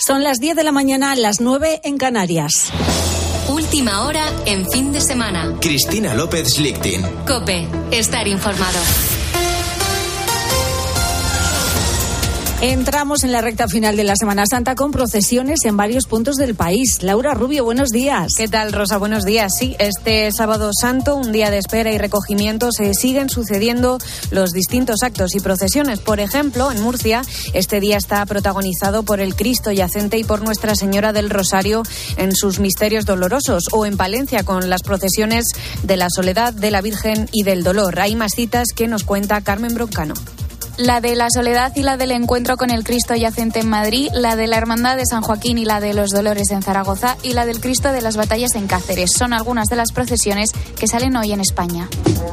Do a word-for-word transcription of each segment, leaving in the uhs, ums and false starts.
Son las diez de la mañana, las nueve en Canarias. Última hora en fin de semana. Cristina López Lichtin. COPE. Estar informado. Entramos en la recta final de la Semana Santa con procesiones en varios puntos del país. Laura Rubio, buenos días. ¿Qué tal, Rosa? Buenos días. Sí, este sábado santo, un día de espera y recogimiento, se siguen sucediendo los distintos actos y procesiones. Por ejemplo, en Murcia, este día está protagonizado por el Cristo yacente y por Nuestra Señora del Rosario en sus misterios dolorosos. O en Palencia, con las procesiones de la Soledad, de la Virgen y del Dolor. Hay más citas que nos cuenta Carmen Broncano. La de la Soledad y la del Encuentro con el Cristo yacente en Madrid, la de la Hermandad de San Joaquín y la de los Dolores en Zaragoza y la del Cristo de las Batallas en Cáceres. Son algunas de las procesiones que salen hoy en España.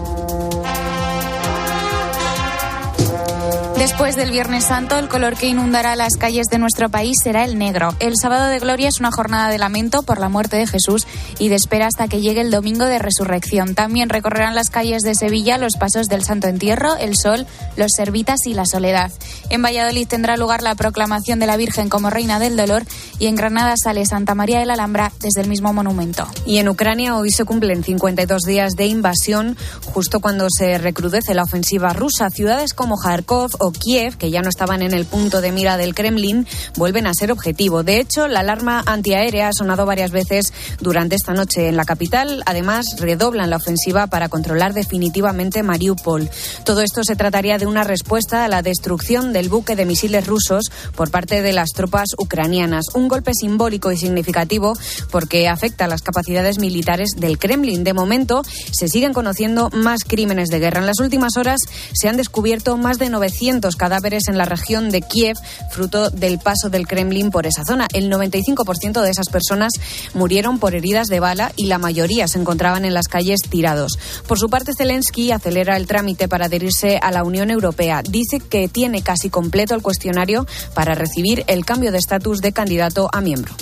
Después del Viernes Santo, el color que inundará las calles de nuestro país será el negro. El Sábado de Gloria es una jornada de lamento por la muerte de Jesús y de espera hasta que llegue el Domingo de Resurrección. También recorrerán las calles de Sevilla los pasos del Santo Entierro, el Sol, los Servitas y la Soledad. En Valladolid tendrá lugar la proclamación de la Virgen como Reina del Dolor y en Granada sale Santa María de la Alhambra desde el mismo monumento. Y en Ucrania hoy se cumplen cincuenta y dos días de invasión, justo cuando se recrudece la ofensiva rusa. Ciudades como Kharkov o Kiev, que ya no estaban en el punto de mira del Kremlin, vuelven a ser objetivo. De hecho, la alarma antiaérea ha sonado varias veces durante esta noche en la capital. Además, redoblan la ofensiva para controlar definitivamente Mariupol. Todo esto se trataría de una respuesta a la destrucción del buque de misiles rusos por parte de las tropas ucranianas. Un golpe simbólico y significativo porque afecta a las capacidades militares del Kremlin. De momento, se siguen conociendo más crímenes de guerra. En las últimas horas se han descubierto más de novecientos cadáveres en la región de Kiev, fruto del paso del Kremlin por esa zona. El noventa y cinco por ciento de esas personas murieron por heridas de bala y la mayoría se encontraban en las calles tirados. Por su parte, Zelensky acelera el trámite para adherirse a la Unión Europea. Dice que tiene casi completo el cuestionario para recibir el cambio de estatus de candidato a miembro.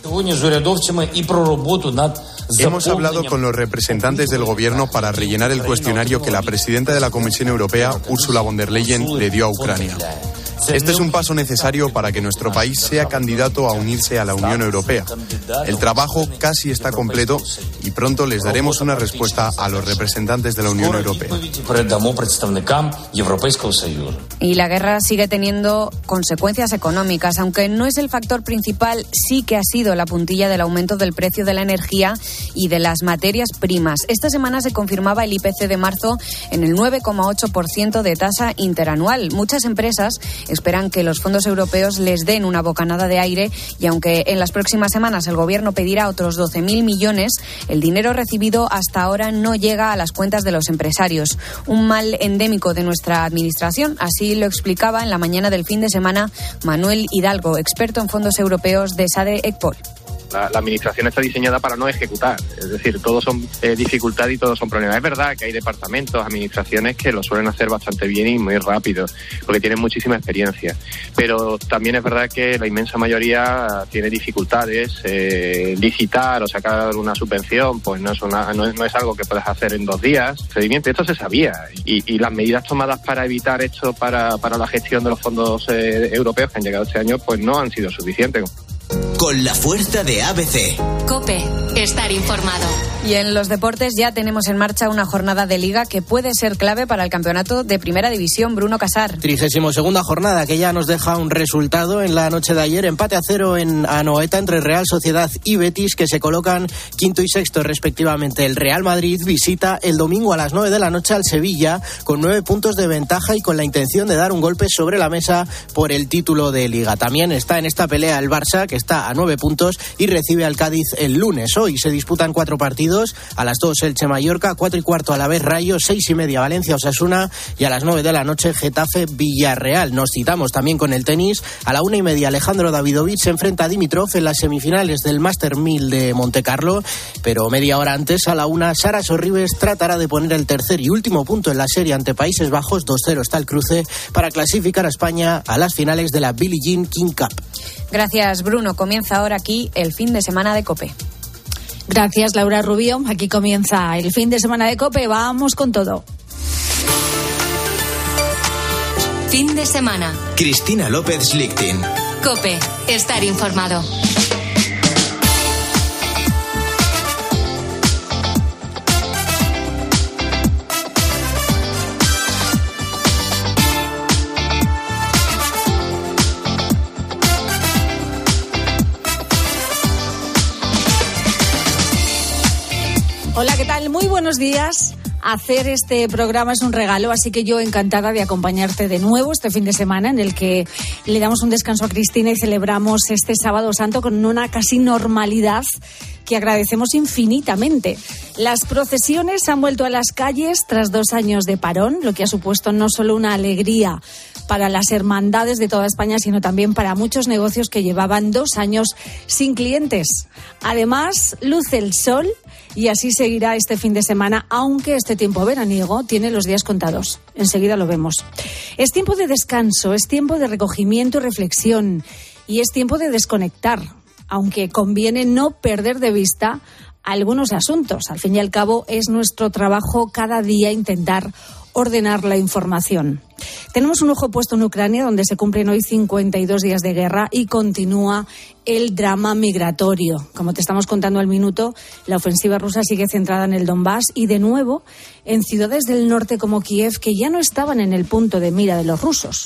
Hemos hablado con los representantes del gobierno para rellenar el cuestionario que la presidenta de la Comisión Europea, Ursula von der Leyen, le dio a Ucrania. Este es un paso necesario para que nuestro país sea candidato a unirse a la Unión Europea. El trabajo casi está completo y pronto les daremos una respuesta a los representantes de la Unión Europea. Y la guerra sigue teniendo consecuencias económicas. Aunque no es el factor principal, sí que ha sido la puntilla del aumento del precio de la energía y de las materias primas. Esta semana se confirmaba el I P C de marzo en el nueve coma ocho por ciento de tasa interanual. Muchas empresas esperan que los fondos europeos les den una bocanada de aire y aunque en las próximas semanas el gobierno pedirá otros doce mil millones, el dinero recibido hasta ahora no llega a las cuentas de los empresarios. Un mal endémico de nuestra administración, así lo explicaba en la mañana del fin de semana Manuel Hidalgo, experto en fondos europeos de SADE Ecpol. La, la administración está diseñada para no ejecutar, es decir, todos son eh, dificultades y todos son problemas. Es verdad que hay departamentos, administraciones que lo suelen hacer bastante bien y muy rápido, porque tienen muchísima experiencia, pero también es verdad que la inmensa mayoría tiene dificultades. Eh, licitar o sacar una subvención, pues no es, una, no, es, no es algo que puedas hacer en dos días. Procedimiento, esto se sabía y, y las medidas tomadas para evitar esto, para, para la gestión de los fondos eh, europeos que han llegado este año, pues no han sido suficientes. Con la fuerza de A B C. COPE. Estar informado. Y en los deportes ya tenemos en marcha una jornada de Liga que puede ser clave para el campeonato de Primera División. Bruno Casar. Trigésimo segunda jornada que ya nos deja un resultado en la noche de ayer. Empate a cero en Anoeta entre Real Sociedad y Betis, que se colocan quinto y sexto respectivamente. El Real Madrid visita el domingo a las nueve de la noche al Sevilla con nueve puntos de ventaja y con la intención de dar un golpe sobre la mesa por el título de Liga. También está en esta pelea el Barça, que está a nueve puntos y recibe al Cádiz el lunes. Hoy se disputan cuatro partidos. A las dos Elche Mallorca, cuatro y cuarto a la vez Rayo, seis y media Valencia Osasuna y a las nueve de la noche Getafe Villarreal. Nos citamos también con el tenis. A la una y media Alejandro Davidovich se enfrenta a Dimitrov en las semifinales del Master mil de Montecarlo, pero media hora antes, a la una, Sara Sorribes tratará de poner el tercer y último punto en la serie ante Países Bajos. Dos cero está el cruce para clasificar a España a las finales de la Billie Jean King Cup. Gracias, Bruno. Comienza ahora aquí el fin de semana de COPE. Gracias, Laura Rubio. Aquí comienza el fin de semana de COPE. Vamos con todo. Fin de semana. Cristina López Lichtin. COPE. Estar estar informado. Hola, ¿qué tal? Muy buenos días. Hacer este programa es un regalo, así que yo encantada de acompañarte de nuevo este fin de semana en el que le damos un descanso a Cristina y celebramos este Sábado Santo con una casi normalidad que agradecemos infinitamente. Las procesiones han vuelto a las calles tras dos años de parón, lo que ha supuesto no solo una alegría para las hermandades de toda España, sino también para muchos negocios que llevaban dos años sin clientes. Además, luce el sol y así seguirá este fin de semana, aunque este tiempo veraniego tiene los días contados. Enseguida lo vemos. Es tiempo de descanso, es tiempo de recogimiento y reflexión, y es tiempo de desconectar, aunque conviene no perder de vista algunos asuntos. Al fin y al cabo, es nuestro trabajo cada día intentar ordenar la información. Tenemos un ojo puesto en Ucrania, donde se cumplen hoy cincuenta y dos días de guerra y continúa el drama migratorio. Como te estamos contando al minuto, la ofensiva rusa sigue centrada en el Donbass y, de nuevo, en ciudades del norte como Kiev, que ya no estaban en el punto de mira de los rusos.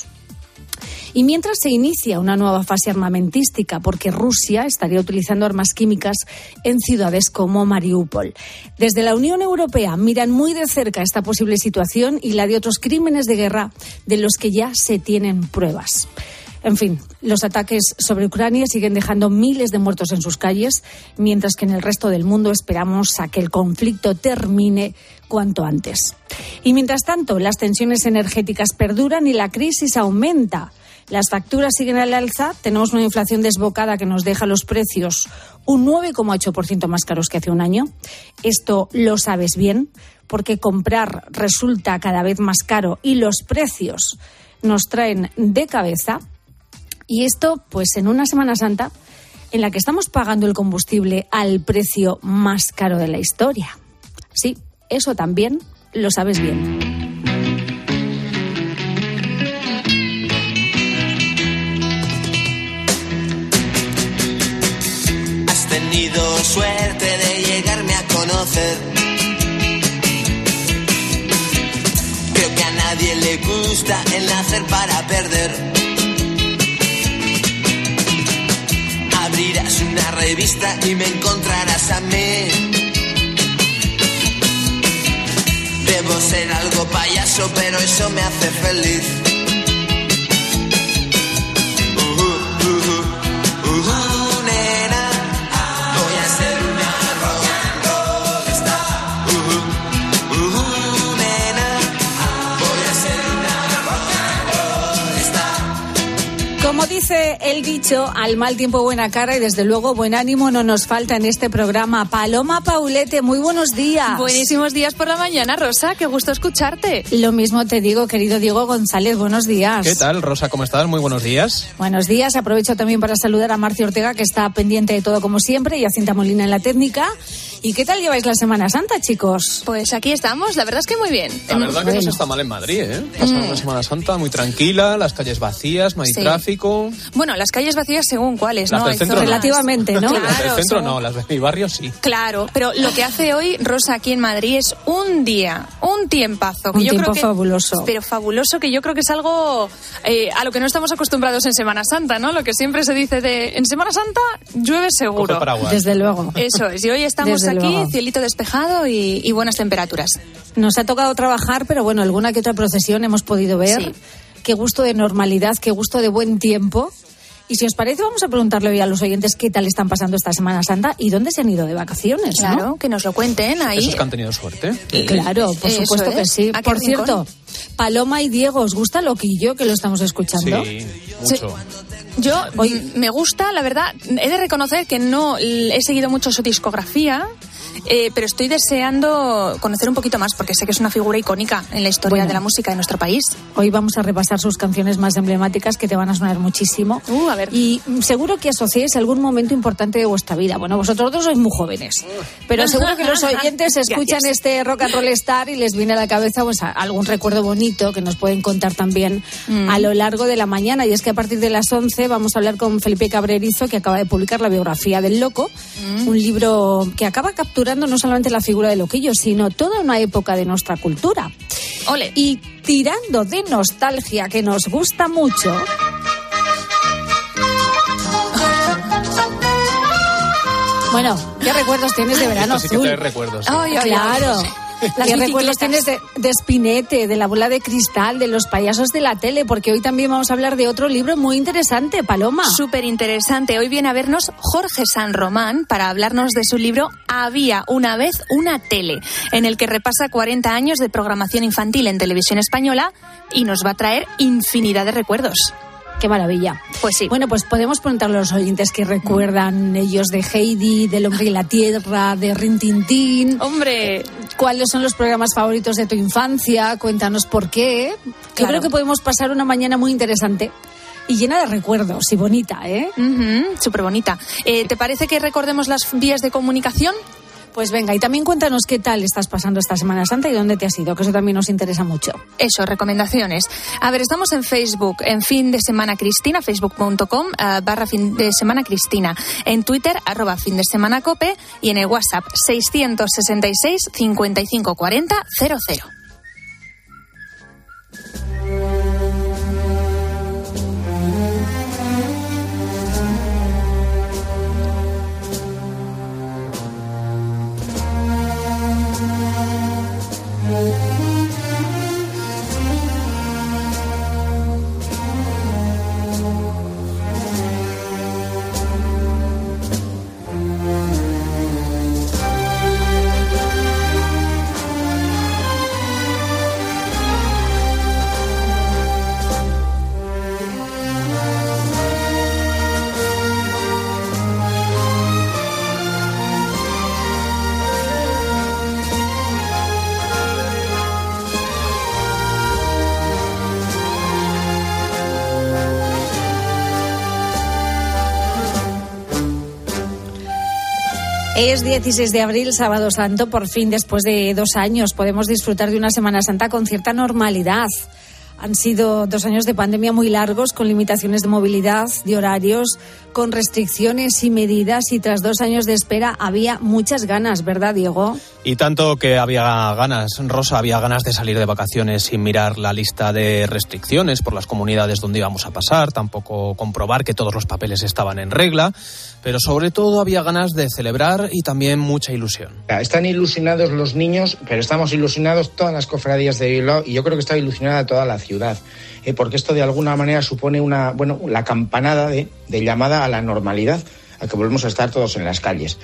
Y mientras se inicia una nueva fase armamentística, porque Rusia estaría utilizando armas químicas en ciudades como Mariupol. Desde la Unión Europea miran muy de cerca esta posible situación y la de otros crímenes de guerra de los que ya se tienen pruebas. En fin, los ataques sobre Ucrania siguen dejando miles de muertos en sus calles, mientras que en el resto del mundo esperamos a que el conflicto termine cuanto antes. Y mientras tanto, las tensiones energéticas perduran y la crisis aumenta. Las facturas siguen al alza, tenemos una inflación desbocada que nos deja los precios un nueve coma ocho por ciento más caros que hace un año. Esto lo sabes bien, porque comprar resulta cada vez más caro y los precios nos traen de cabeza. Y esto, pues en una Semana Santa en la que estamos pagando el combustible al precio más caro de la historia. Sí, eso también lo sabes bien. Tenido suerte de llegarme a conocer. Creo que a nadie le gusta el nacer para perder. Abrirás una revista y me encontrarás a mí. Debo ser algo payaso, pero eso me hace feliz. Uh, uh, uh, uh, uh. Como dice el dicho, al mal tiempo buena cara y desde luego buen ánimo no nos falta en este programa. Paloma Paulete, muy buenos días. Buenísimos días por la mañana, Rosa, qué gusto escucharte. Lo mismo te digo, querido Diego González, buenos días. ¿Qué tal, Rosa? ¿Cómo estás? Muy buenos días. Buenos días, aprovecho también para saludar a Marcio Ortega, que está pendiente de todo como siempre, y a Cinta Molina en la técnica. ¿Y qué tal lleváis la Semana Santa, chicos? Pues aquí estamos, la verdad es que muy bien. La verdad que no se está mal en Madrid, ¿eh? Pasamos mm. una Semana Santa muy tranquila, las calles vacías, no hay sí. tráfico. Bueno, las calles vacías según cuáles, las ¿no? Del centro, relativamente, ¿no? Claro, las del centro son... no, las de mi barrio sí. Claro, pero lo que hace hoy Rosa aquí en Madrid es un día, un tiempazo. Que un yo tiempo creo que, fabuloso. Pero fabuloso, que yo creo que es algo eh, a lo que no estamos acostumbrados en Semana Santa, ¿no? Lo que siempre se dice de, en Semana Santa llueve seguro. Desde luego. Eso es, y hoy estamos Desde aquí, luego. Cielito despejado y, y buenas temperaturas. Nos ha tocado trabajar, pero bueno, alguna que otra procesión hemos podido ver. Sí. Qué gusto de normalidad, qué gusto de buen tiempo. Y si os parece, vamos a preguntarle hoy a los oyentes qué tal están pasando esta Semana Santa y dónde se han ido de vacaciones, ¿no? Claro, que nos lo cuenten ahí. Esos que han tenido suerte. Claro, por Eso supuesto es. que sí. Por cierto, Paloma y Diego, ¿os gusta Loquillo, que lo estamos escuchando? Sí, mucho. Sí. Yo hoy me gusta, la verdad, he de reconocer que no he seguido mucho su discografía. eh, pero estoy deseando conocer un poquito más porque sé que es una figura icónica en la historia bueno, de la música de nuestro país. Hoy vamos a repasar sus canciones más emblemáticas que te van a sonar muchísimo. Uh, a ver. Y seguro que asociéis algún momento importante de vuestra vida. Bueno, vosotros dos sois muy jóvenes, pero seguro que los oyentes escuchan este Rock and Roll Star y les viene a la cabeza pues, algún recuerdo bonito que nos pueden contar también mm. a lo largo de la mañana. Y es que a partir de las once vamos a hablar con Felipe Cabrerizo, que acaba de publicar la biografía del Loco, mm. un libro que acaba capturando no solamente la figura de Loquillo, sino toda una época de nuestra cultura. Ole. Y tirando de nostalgia, que nos gusta mucho... Bueno, ¿qué recuerdos tienes de Verano Esto sí Azul? Que te recuerdos. Sí. Ay, ay, claro. ¿Qué recuerdos tienes de, de Spinette, de La bola de cristal, de los payasos de la tele? Porque hoy también vamos a hablar de otro libro muy interesante, Paloma. Súper interesante. Hoy viene a vernos Jorge San Román para hablarnos de su libro Había una vez una tele, en el que repasa cuarenta años de programación infantil en televisión española y nos va a traer infinidad de recuerdos. Qué maravilla. Pues sí. Bueno, pues podemos preguntarle a los oyentes que recuerdan ellos de Heidi, del Hombre y la Tierra, de Rin Tin Tin. ¡Hombre! ¿Cuáles son los programas favoritos de tu infancia? Cuéntanos por qué. Claro. Yo creo que podemos pasar una mañana muy interesante y llena de recuerdos y bonita, ¿eh? Uh-huh, súper bonita. Eh, ¿Te parece que recordemos las vías de comunicación? Pues venga, y también cuéntanos qué tal estás pasando esta Semana Santa y dónde te has ido, que eso también nos interesa mucho. Eso, recomendaciones. A ver, estamos en Facebook, en Fin de Semana Cristina, facebook punto com uh, barra Fin de Semana Cristina. En Twitter, arroba Fin de Semana Cope, y en el WhatsApp, seiscientos sesenta y seis, cincuenta y cinco cuarenta, cero cero. Es dieciséis de abril, Sábado Santo. Por fin, después de dos años, podemos disfrutar de una Semana Santa con cierta normalidad. Han sido dos años de pandemia muy largos, con limitaciones de movilidad, de horarios, con restricciones y medidas, y tras dos años de espera había muchas ganas, ¿verdad, Diego? Y tanto que había ganas, Rosa, había ganas de salir de vacaciones sin mirar la lista de restricciones por las comunidades donde íbamos a pasar, tampoco comprobar que todos los papeles estaban en regla, pero sobre todo había ganas de celebrar y también mucha ilusión. Están ilusionados los niños, pero estamos ilusionados todas las cofradías de Bilbao, y yo creo que está ilusionada toda la ciudad, eh, porque esto de alguna manera supone una, bueno, la campanada de, de llamada a la normalidad, a que volvemos a estar todos en las calles.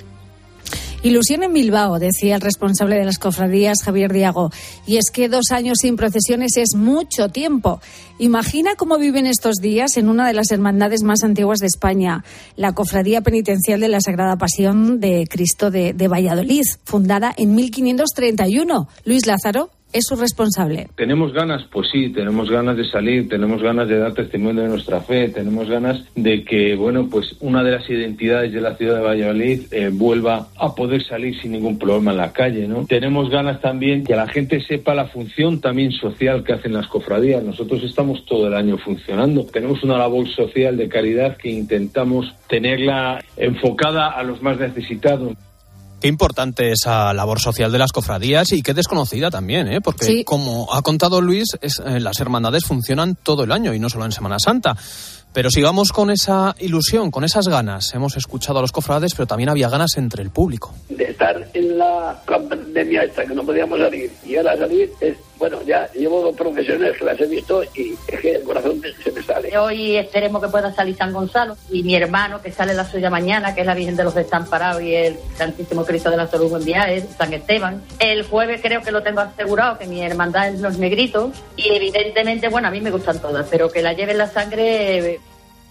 Ilusión en Bilbao, decía el responsable de las cofradías, Javier Diago. Y es que dos años sin procesiones es mucho tiempo. Imagina cómo viven estos días en una de las hermandades más antiguas de España, la Cofradía Penitencial de la Sagrada Pasión de Cristo de, de Valladolid, fundada en mil quinientos treinta y uno. Luis Lázaro es su responsable. ¿Tenemos ganas? Pues sí, tenemos ganas de salir, tenemos ganas de dar testimonio de nuestra fe, tenemos ganas de que, bueno, pues una de las identidades de la ciudad de Valladolid eh, vuelva a poder salir sin ningún problema en la calle, ¿no? Tenemos ganas también que la gente sepa la función también social que hacen las cofradías. Nosotros estamos todo el año funcionando. Tenemos una labor social de caridad que intentamos tenerla enfocada a los más necesitados. Qué importante esa labor social de las cofradías y qué desconocida también, ¿eh? Porque sí, como ha contado Luis, es, eh, las hermandades funcionan todo el año y no solo en Semana Santa. Pero sigamos con esa ilusión, con esas ganas. Hemos escuchado a los cofrades, pero también había ganas entre el público. De estar en la pandemia esta, que no podíamos salir, y ahora salir, es, bueno, ya llevo dos procesiones que las he visto y es que el corazón se me sale. Hoy esperemos que pueda salir San Gonzalo, y mi hermano, que sale la suya mañana, que es la Virgen de los Desamparados y el Santísimo Cristo de la Salud Buen Viaje, San Esteban. El jueves creo que lo tengo asegurado, que mi hermandad es Los Negritos, y evidentemente, bueno, a mí me gustan todas, pero que la lleven la sangre...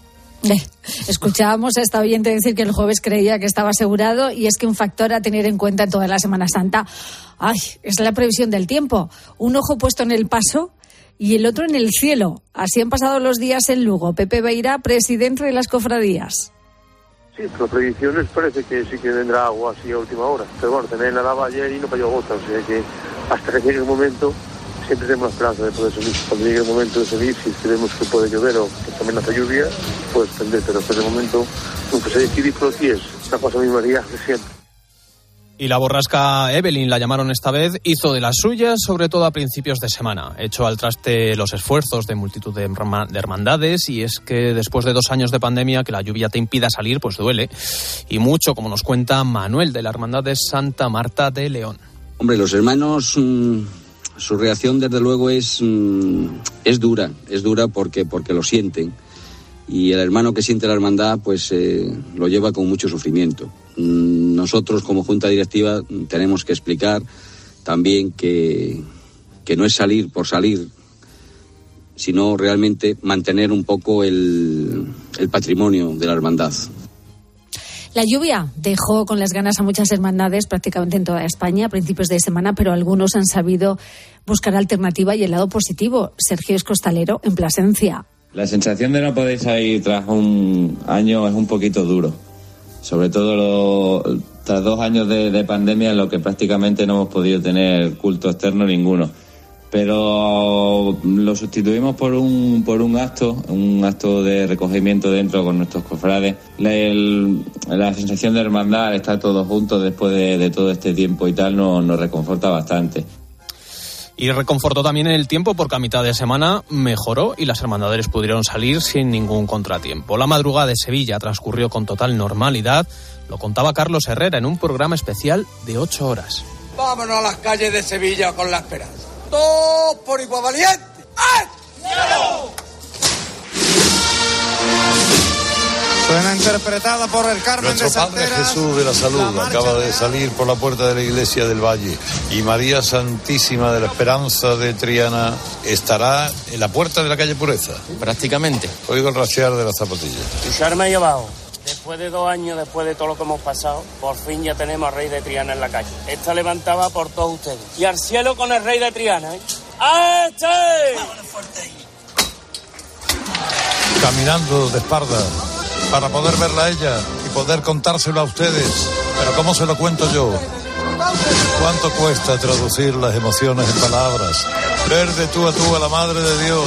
Eh, escuchábamos a esta oyente decir que el jueves creía que estaba asegurado, y es que un factor a tener en cuenta en toda la Semana Santa, ay, es la previsión del tiempo. Un ojo puesto en el paso y el otro en el cielo. Así han pasado los días en Lugo. Pepe Beira, presidente de las cofradías. Sí, por predicciones parece que sí que vendrá agua así a última hora. Pero bueno, también la daba ayer y no cayó gota, o sea que hasta que llegue el momento siempre tenemos la esperanza de poder subir. Cuando llegue el momento de subir, si vemos que puede llover o que también hace lluvia, puede extender, pero hasta el momento nunca se decide por los pies. Esta cosa misma día de siempre. Y la borrasca Evelyn, la llamaron esta vez, hizo de las suyas, sobre todo a principios de semana. Echó al traste los esfuerzos de multitud de hermandades, y es que después de dos años de pandemia, que la lluvia te impida salir, pues duele. Y mucho, como nos cuenta Manuel, de la Hermandad de Santa Marta de León. Hombre, los hermanos, mmm, su reacción desde luego es, mmm, es dura, es dura porque, porque lo sienten. Y el hermano que siente la hermandad, pues eh, lo lleva con mucho sufrimiento. Nosotros, como Junta Directiva, tenemos que explicar también que, que no es salir por salir, sino realmente mantener un poco el, el patrimonio de la hermandad. La lluvia dejó con las ganas a muchas hermandades prácticamente en toda España a principios de semana, pero algunos han sabido buscar alternativa y el lado positivo. Sergio Escostalero, en Plasencia. La sensación de no poder salir tras un año es un poquito duro. Sobre todo lo, tras dos años de, de pandemia, en lo que prácticamente no hemos podido tener culto externo ninguno. Pero lo sustituimos por un por un acto, un acto de recogimiento dentro con nuestros cofrades. La, el, la sensación de hermandad, estar todos juntos después de, de todo este tiempo y tal, nos, nos reconforta bastante. Y reconfortó también el tiempo, porque a mitad de semana mejoró y las hermandades pudieron salir sin ningún contratiempo. La madrugada de Sevilla transcurrió con total normalidad. Lo contaba Carlos Herrera en un programa especial de ocho horas. Vámonos a las calles de Sevilla con la esperanza. ¡Todos por igual valiente! ¡Ay! ¡No! Suena interpretada por el Carmen Nuestro de Santeras. Padre Jesús de la Salud la acaba de salir por la puerta de la iglesia del Valle, y María Santísima de la Esperanza de Triana estará en la puerta de la calle Pureza. Prácticamente. Oigo el rastrear de las zapatillas. Y se arma ahí abajo. Después de dos años, después de todo lo que hemos pasado, por fin ya tenemos al Rey de Triana en la calle. Esta levantada por todos ustedes. Y al cielo con el Rey de Triana, ¿eh? ¡A este! Caminando de espalda para poder verla a ella y poder contárselo a ustedes. Pero ¿cómo se lo cuento yo? ¿Cuánto cuesta traducir las emociones en palabras? Ver de tú a tú a la Madre de Dios.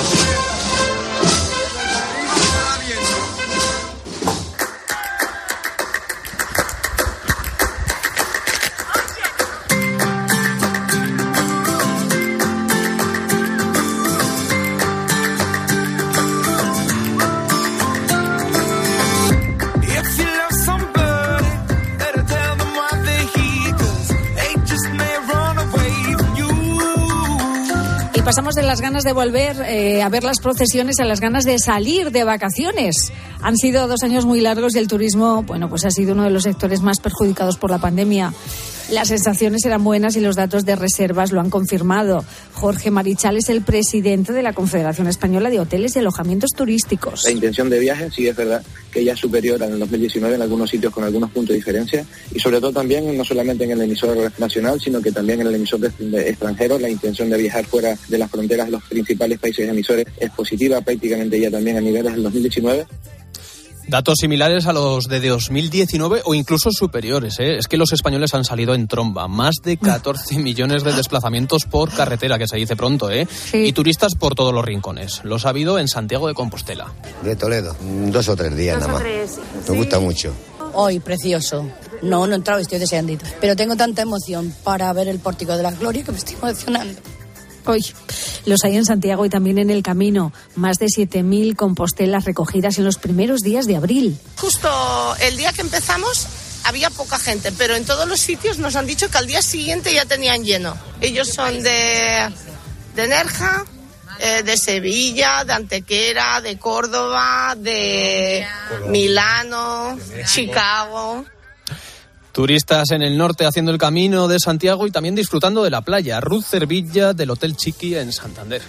Pasamos de las ganas de volver eh, a ver las procesiones a las ganas de salir de vacaciones. Han sido dos años muy largos y el turismo, bueno, pues ha sido uno de los sectores más perjudicados por la pandemia. Las sensaciones eran buenas y los datos de reservas lo han confirmado. Jorge Marichal es el presidente de la Confederación Española de Hoteles y Alojamientos Turísticos. La intención de viaje sí es verdad que ya es superior al dos mil diecinueve en algunos sitios con algunos puntos de diferencia, y sobre todo también no solamente en el emisor nacional, sino que también en el emisor de, de extranjero. La intención de viajar fuera de las fronteras de los principales países emisores es positiva prácticamente ya también a niveles del dos mil diecinueve. Datos similares a los de dos mil diecinueve o incluso superiores, ¿eh? Es que los españoles han salido en tromba. Más de catorce millones de desplazamientos por carretera, que se dice pronto, ¿eh? Sí. Y turistas por todos los rincones. Los ha habido en Santiago de Compostela. De Toledo, dos o tres días nada más. Tres, Me sí. gusta mucho. Hoy, precioso. No, no he entrado, estoy deseandito. Pero tengo tanta emoción para ver el Pórtico de la Gloria que me estoy emocionando. Hoy los hay en Santiago y también en el Camino. Más de siete mil compostelas recogidas en los primeros días de abril. Justo el día que empezamos había poca gente, pero en todos los sitios nos han dicho que al día siguiente ya tenían lleno. Ellos son de, de Nerja, eh, de Sevilla, de Antequera, de Córdoba, de Milano, Chicago. Turistas en el norte haciendo el Camino de Santiago y también disfrutando de la playa. Ruth Cervilla, del Hotel Chiqui en Santander.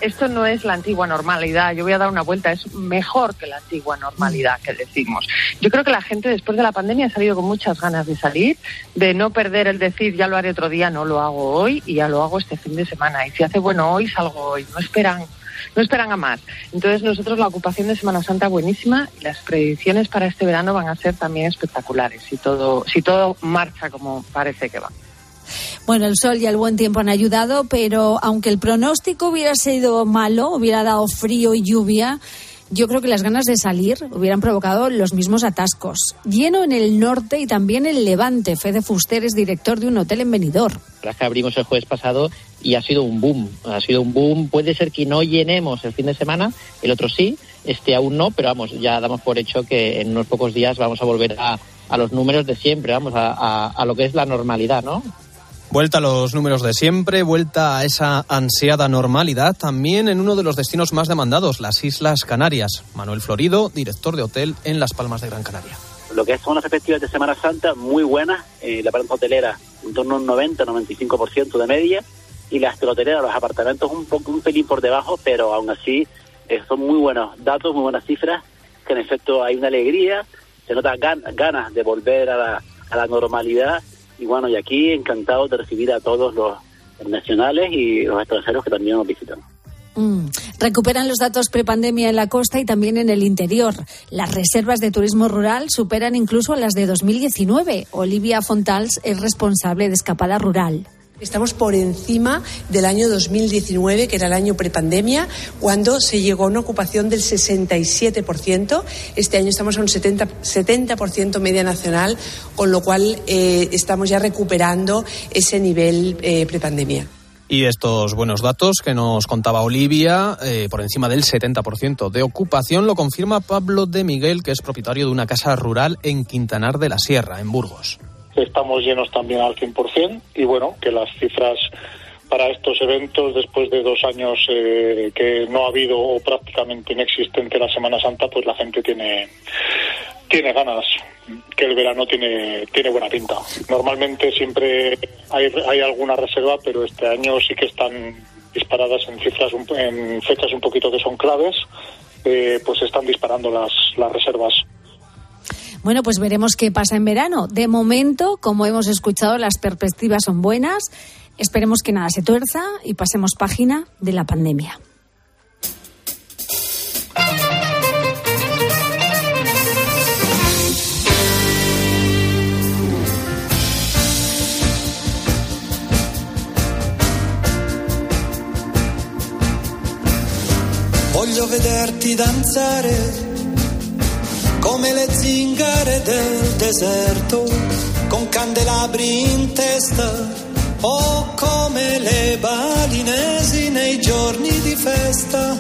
esto no es la antigua normalidad. Yo voy a dar una vuelta, es mejor que la antigua normalidad que decimos. Yo creo que la gente después de la pandemia ha salido con muchas ganas de salir, de no perder el decir ya lo haré otro día, no lo hago hoy y ya lo hago este fin de semana. Y si hace bueno hoy, salgo hoy. No esperan, no esperan a más. Entonces nosotros la ocupación de Semana Santa buenísima y las predicciones para este verano van a ser también espectaculares si todo, si todo marcha como parece que va. Bueno, el sol y el buen tiempo han ayudado, pero aunque el pronóstico hubiera sido malo, hubiera dado frío y lluvia, yo creo que las ganas de salir hubieran provocado los mismos atascos. Lleno en el norte y también en Levante. Fede Fuster es director de un hotel en Benidorm. La que abrimos el jueves pasado y ha sido un boom. Ha sido un boom. Puede ser que no llenemos el fin de semana, el otro sí, este aún no, pero vamos, ya damos por hecho que en unos pocos días vamos a volver a, a los números de siempre, vamos, a, a, a lo que es la normalidad, ¿no? Vuelta a los números de siempre, vuelta a esa ansiada normalidad, también en uno de los destinos más demandados, las Islas Canarias. Manuel Florido, director de hotel en Las Palmas de Gran Canaria. Lo que son las efectivas de Semana Santa, muy buenas, eh, la planta hotelera en torno a un noventa a noventa y cinco por ciento de media, y la hotelera, los apartamentos un poco un pelín por debajo, pero aún así eh, son muy buenos datos, muy buenas cifras, que en efecto hay una alegría, se nota gan- ganas de volver a la, a la normalidad. Y bueno, y aquí encantado de recibir a todos los nacionales y los extranjeros que también nos visitan. Mm. Recuperan los datos prepandemia en la costa y también en el interior. Las reservas de turismo rural superan incluso a las de dos mil diecinueve. Olivia Fontals es responsable de Escapada Rural. Estamos por encima del año dos mil diecinueve, que era el año prepandemia, cuando se llegó a una ocupación del sesenta y siete por ciento. Este año estamos a un setenta, setenta por ciento media nacional, con lo cual eh, estamos ya recuperando ese nivel eh, prepandemia. Y estos buenos datos que nos contaba Olivia, eh, por encima del setenta por ciento de ocupación, lo confirma Pablo de Miguel, que es propietario de una casa rural en Quintanar de la Sierra, en Burgos. Estamos llenos también al cien por ciento y bueno, que las cifras para estos eventos, después de dos años eh, que no ha habido o prácticamente inexistente la Semana Santa, pues la gente tiene tiene ganas, que el verano tiene tiene buena pinta. Normalmente siempre hay, hay alguna reserva, pero este año sí que están disparadas en cifras, en fechas un poquito que son claves, eh, pues están disparando las, las reservas. Bueno, pues veremos qué pasa en verano. De momento, como hemos escuchado, las perspectivas son buenas. Esperemos que nada se tuerza y pasemos página de la pandemia. Voglio vederti danzare come le zingare del deserto, con candelabri in testa, o come le balinesi nei giorni di festa.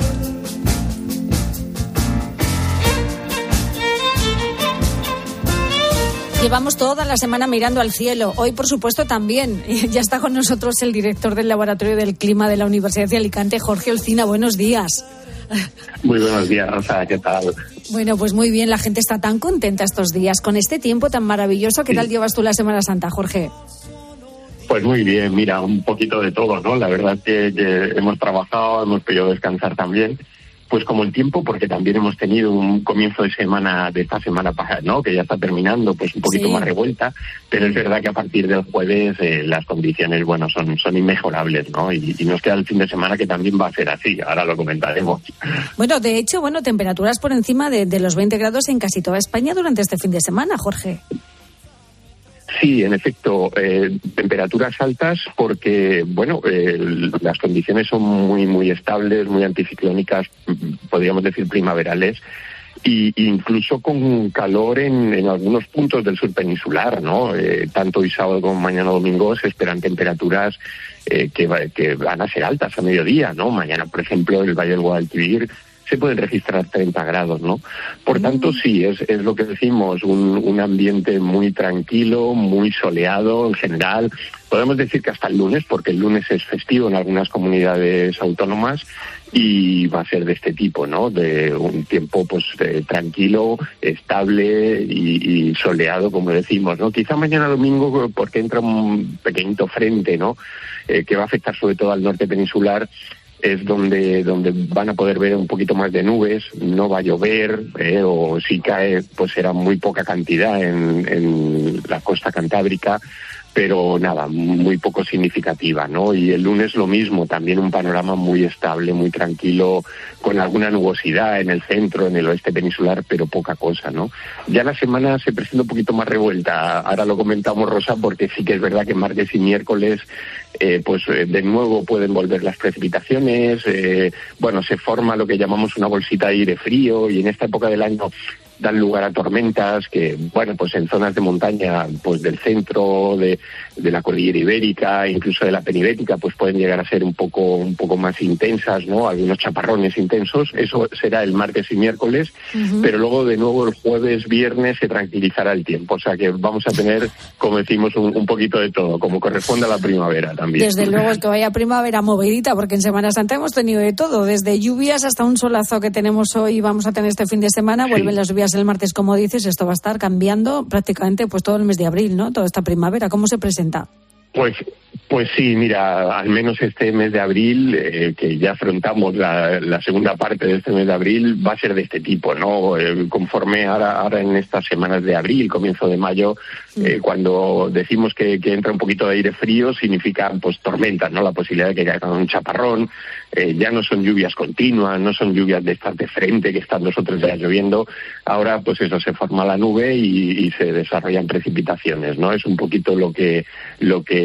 Llevamos toda la semana mirando al cielo. Hoy, por supuesto, también. Ya está con nosotros el director del Laboratorio del Clima de la Universidad de Alicante, Jorge Olcina. Buenos días. Muy buenos días, Rosa, ¿qué tal? Bueno, pues muy bien, la gente está tan contenta estos días, con este tiempo tan maravilloso. ¿Qué sí. tal llevas tú la Semana Santa, Jorge? Pues muy bien, mira, un poquito de todo, ¿no? La verdad es que, que hemos trabajado, hemos podido descansar también, pues como el tiempo, porque también hemos tenido un comienzo de semana, de esta semana pasada, ¿no? Que ya está terminando, pues un poquito sí. más revuelta, pero es verdad que a partir del jueves eh, las condiciones, bueno, son, son inmejorables, ¿no? Y, y nos queda el fin de semana que también va a ser así, ahora lo comentaremos. Bueno, de hecho, bueno, temperaturas por encima de, de los veinte grados en casi toda España durante este fin de semana, Jorge. Sí, en efecto, eh, temperaturas altas porque, bueno, eh, las condiciones son muy, muy estables, muy anticiclónicas, podríamos decir primaverales, y incluso con calor en, en algunos puntos del sur peninsular, ¿no? Eh, tanto hoy sábado como mañana domingo se esperan temperaturas eh, que, va, que van a ser altas a mediodía, ¿no? Mañana, por ejemplo, en el Valle del Guadalquivir se pueden registrar treinta grados, ¿no? Por mm. tanto, sí, es, es lo que decimos, un, un ambiente muy tranquilo, muy soleado en general. Podemos decir que hasta el lunes, porque el lunes es festivo en algunas comunidades autónomas y va a ser de este tipo, ¿no? De un tiempo, pues, eh, tranquilo, estable y, y soleado, como decimos, ¿no? Quizá mañana domingo, porque entra un pequeñito frente, ¿no? Eh, que va a afectar sobre todo al norte peninsular. es donde donde van a poder ver un poquito más de nubes, no va a llover, eh, o si cae pues será muy poca cantidad en, en la costa cantábrica, pero nada, muy poco significativa, ¿no? Y el lunes lo mismo, también un panorama muy estable, muy tranquilo, con alguna nubosidad en el centro, en el oeste peninsular, pero poca cosa, ¿no? Ya la semana se presenta un poquito más revuelta, ahora lo comentamos, Rosa, porque sí que es verdad que martes y miércoles, eh, pues eh, de nuevo pueden volver las precipitaciones, eh, bueno, se forma lo que llamamos una bolsita de aire frío, y en esta época del año dan lugar a tormentas que, bueno, pues en zonas de montaña, pues del centro, de, de la cordillera ibérica, incluso de la penibética, pues pueden llegar a ser un poco, un poco más intensas, ¿no? Algunos chaparrones intensos. Eso será el martes y miércoles, uh-huh. pero luego de nuevo el jueves, viernes se tranquilizará el tiempo. O sea que vamos a tener, como decimos, un, un poquito de todo, como corresponde a la primavera también. Desde luego es que vaya primavera movidita, porque en Semana Santa hemos tenido de todo, desde lluvias hasta un solazo que tenemos hoy, vamos a tener este fin de semana, vuelven sí. las lluvias el martes, como dices, esto va a estar cambiando prácticamente pues todo el mes de abril, ¿no? Toda esta primavera, ¿cómo se presenta? Pues, pues sí, mira, al menos este mes de abril, eh, que ya afrontamos la, la segunda parte de este mes de abril, va a ser de este tipo, ¿no? Eh, conforme ahora, ahora en estas semanas de abril, comienzo de mayo, eh, mm. cuando decimos que, que entra un poquito de aire frío, significa pues tormentas, ¿no? La posibilidad de que caiga un chaparrón, eh, ya no son lluvias continuas, no son lluvias de estar de frente, que están dos o tres días lloviendo, ahora pues eso, se forma la nube y, y se desarrollan precipitaciones, ¿no? Es un poquito lo que, lo que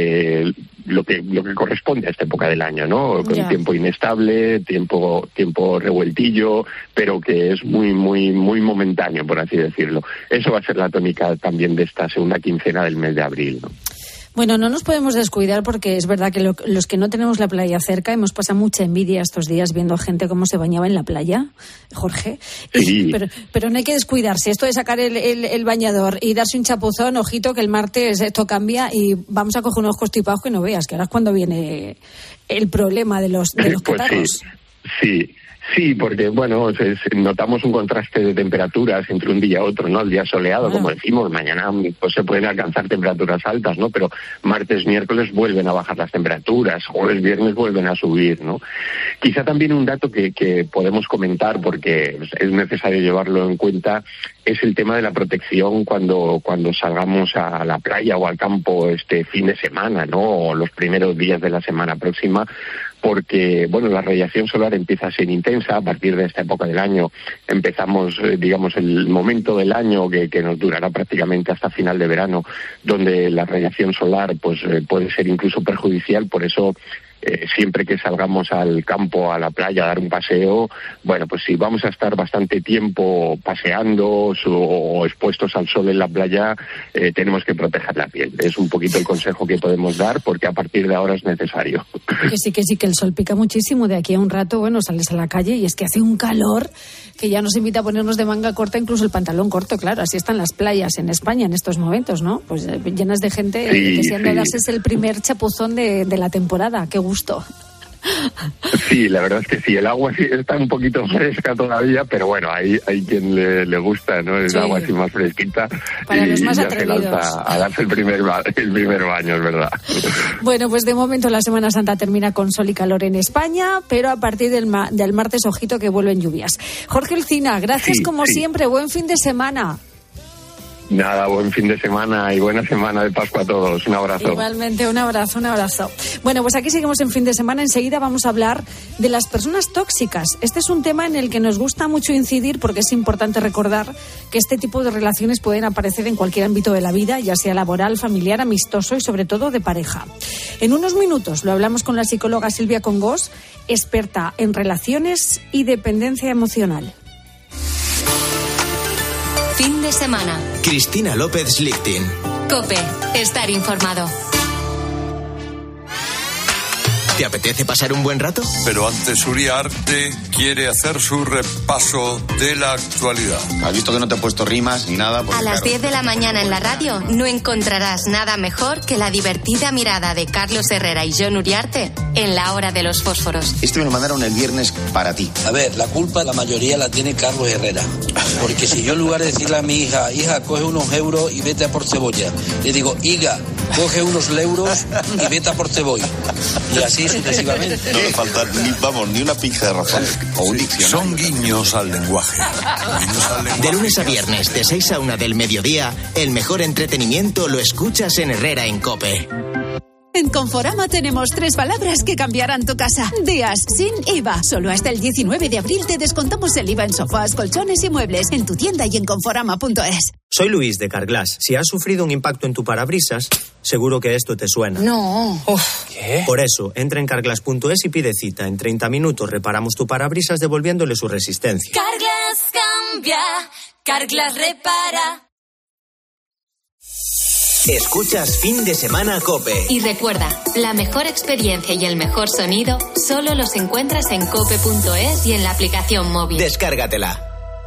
lo que lo que corresponde a esta época del año, ¿no? Con yeah. tiempo inestable, tiempo tiempo revueltillo, pero que es muy muy muy momentáneo, por así decirlo. Eso va a ser la tónica también de esta segunda quincena del mes de abril, ¿no? Bueno, no nos podemos descuidar porque es verdad que lo, los que no tenemos la playa cerca hemos pasado mucha envidia estos días viendo gente cómo se bañaba en la playa, Jorge. Sí. Y, pero, pero no hay que descuidarse. Esto de sacar el, el, el bañador y darse un chapuzón, ojito que el martes esto cambia y vamos a coger unos constipados que no veas, que ahora es cuando viene el problema de los, de los pues catarros. Sí, sí. Sí, porque, bueno, es, notamos un contraste de temperaturas entre un día y otro, ¿no? El día soleado, bueno. como decimos, mañana pues se pueden alcanzar temperaturas altas, ¿no? Pero martes, miércoles vuelven a bajar las temperaturas, jueves, viernes vuelven a subir, ¿no? Quizá también un dato que, que podemos comentar, porque es necesario llevarlo en cuenta, es el tema de la protección cuando, cuando salgamos a la playa o al campo este fin de semana, ¿no? O los primeros días de la semana próxima, porque, bueno, la radiación solar empieza a ser intensa a partir de esta época del año. Empezamos, eh, digamos, el momento del año que, que nos durará prácticamente hasta final de verano, donde la radiación solar pues eh, puede ser incluso perjudicial. Por eso, Eh, siempre que salgamos al campo, a la playa, a dar un paseo, bueno, pues si vamos a estar bastante tiempo paseando su, o expuestos al sol en la playa, eh, tenemos que proteger la piel. Es un poquito el consejo que podemos dar, porque a partir de ahora es necesario. Que sí, que sí, que el sol pica muchísimo. De aquí a un rato, bueno, sales a la calle y es que hace un calor que ya nos invita a ponernos de manga corta, incluso el pantalón corto, claro. Así están las playas en España en estos momentos, ¿no? Pues eh, llenas de gente, sí, que si han de darse es el primer chapuzón de, de la temporada. Qué gusto. Sí, la verdad es que sí, el agua sí está un poquito fresca todavía, pero bueno, hay, hay quien le, le gusta, ¿no? El sí. agua así más fresquita. Para y, los más y ya atrevidos. se lanza a darse el primer, el primer baño, es verdad. Bueno, pues de momento la Semana Santa termina con sol y calor en España, pero a partir del, ma- del martes, ojito que vuelven lluvias. Jorge Elcina, gracias sí, como sí. siempre, buen fin de semana. Nada, buen fin de semana y buena semana de Pascua a todos. Un abrazo. Igualmente, un abrazo, un abrazo. Bueno, pues aquí seguimos en fin de semana. Enseguida vamos a hablar de las personas tóxicas. Este es un tema en el que nos gusta mucho incidir porque es importante recordar que este tipo de relaciones pueden aparecer en cualquier ámbito de la vida, ya sea laboral, familiar, amistoso y sobre todo de pareja. En unos minutos lo hablamos con la psicóloga Silvia Congós, experta en relaciones y dependencia emocional. Fin de semana. Cristina López Lichtin. COPE. Estar informado. ¿Te apetece pasar un buen rato? Pero antes Uriarte quiere hacer su repaso de la actualidad. ¿Has visto que no te he puesto rimas ni nada? A las diez de la mañana en la radio no encontrarás nada mejor que la divertida mirada de Carlos Herrera y Jon Uriarte en La Hora de los Fósforos. Este me lo mandaron el viernes pasado. para ti. A ver, la culpa la mayoría la tiene Carlos Herrera. Porque si yo en lugar de decirle a mi hija, hija, coge unos euros y vete a por cebolla, le digo, higa, coge unos euros y vete a por cebolla. Y así sucesivamente. No le falta ni, vamos, ni una pizca de razón. O un diccionario. Son guiños al lenguaje. Guiños al lenguaje. De lunes a viernes, de seis a una del mediodía, el mejor entretenimiento lo escuchas en Herrera en COPE. En Conforama tenemos tres palabras que cambiarán tu casa. Días sin I V A. Solo hasta el diecinueve de abril te descontamos el I V A en sofás, colchones y muebles en tu tienda y en conforama punto es. Soy Luis de Carglass. Si has sufrido un impacto en tu parabrisas, seguro que esto te suena. No. Uf, ¿qué? Por eso, entra en carglass punto es y pide cita. En treinta minutos reparamos tu parabrisas devolviéndole su resistencia. Carglass cambia, Carglass repara. Escuchas Fin de Semana COPE. Y recuerda, la mejor experiencia y el mejor sonido solo los encuentras en cope punto es y en la aplicación móvil. Descárgatela.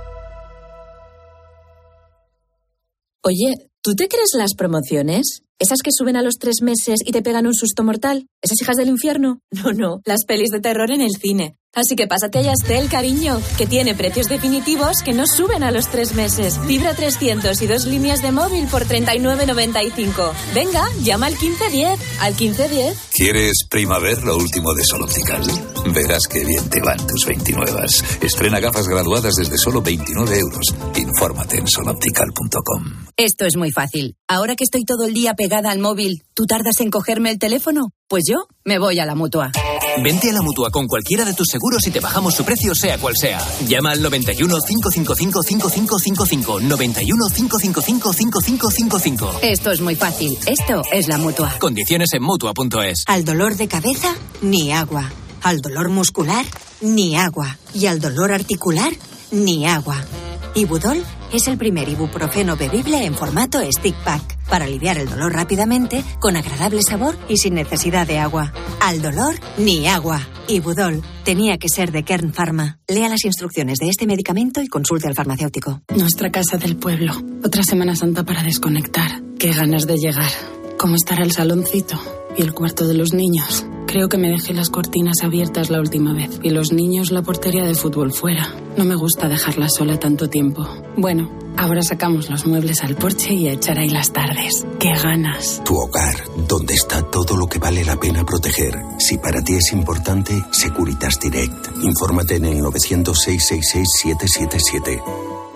Oye, ¿tú te crees las promociones? ¿Esas que suben a los tres meses y te pegan un susto mortal? ¿Esas hijas del infierno? No, no, las pelis de terror en el cine. Así que pásate a Yastel, cariño, que tiene precios definitivos que no suben a los tres meses. Fibra trescientos y dos líneas de móvil por treinta y nueve noventa y cinco. Venga, llama al quince diez. Al quince diez. ¿Quieres Primaver, lo último de Sol Optical? Verás qué bien te van tus veintinuevas. Estrena gafas graduadas desde solo veintinueve euros. Infórmate en sol optical punto com. Esto es muy fácil. Ahora que estoy todo el día pegada al móvil, ¿tú tardas en cogerme el teléfono? Pues yo me voy a la Mutua. Vente a la Mutua con cualquiera de tus seguros y te bajamos su precio sea cual sea. Llama al noventa y uno, cinco cinco cinco, cinco cinco cinco cinco. noventa y uno, cinco cinco cinco, cinco cinco cinco cinco. Esto es muy fácil. Esto es la Mutua. Condiciones en Mutua punto es. Al dolor de cabeza, ni agua. Al dolor muscular, ni agua. Y al dolor articular, ni agua. Ibudol es el primer ibuprofeno bebible en formato stick pack para aliviar el dolor rápidamente, con agradable sabor y sin necesidad de agua. Al dolor, ni agua. Ibudol tenía que ser de Kern Pharma. Lea las instrucciones de este medicamento y consulte al farmacéutico. Nuestra casa del pueblo. Otra Semana Santa para desconectar. Qué ganas de llegar. ¿Cómo estará el saloncito? Y el cuarto de los niños. Creo que me dejé las cortinas abiertas la última vez. Y los niños la portería de fútbol fuera. No me gusta dejarla sola tanto tiempo. Bueno, ahora sacamos los muebles al porche y a echar ahí las tardes. ¡Qué ganas! Tu hogar, donde está todo lo que vale la pena proteger. Si para ti es importante, Securitas Direct. Infórmate en el novecientos, seiscientos sesenta y seis, setecientos setenta y siete.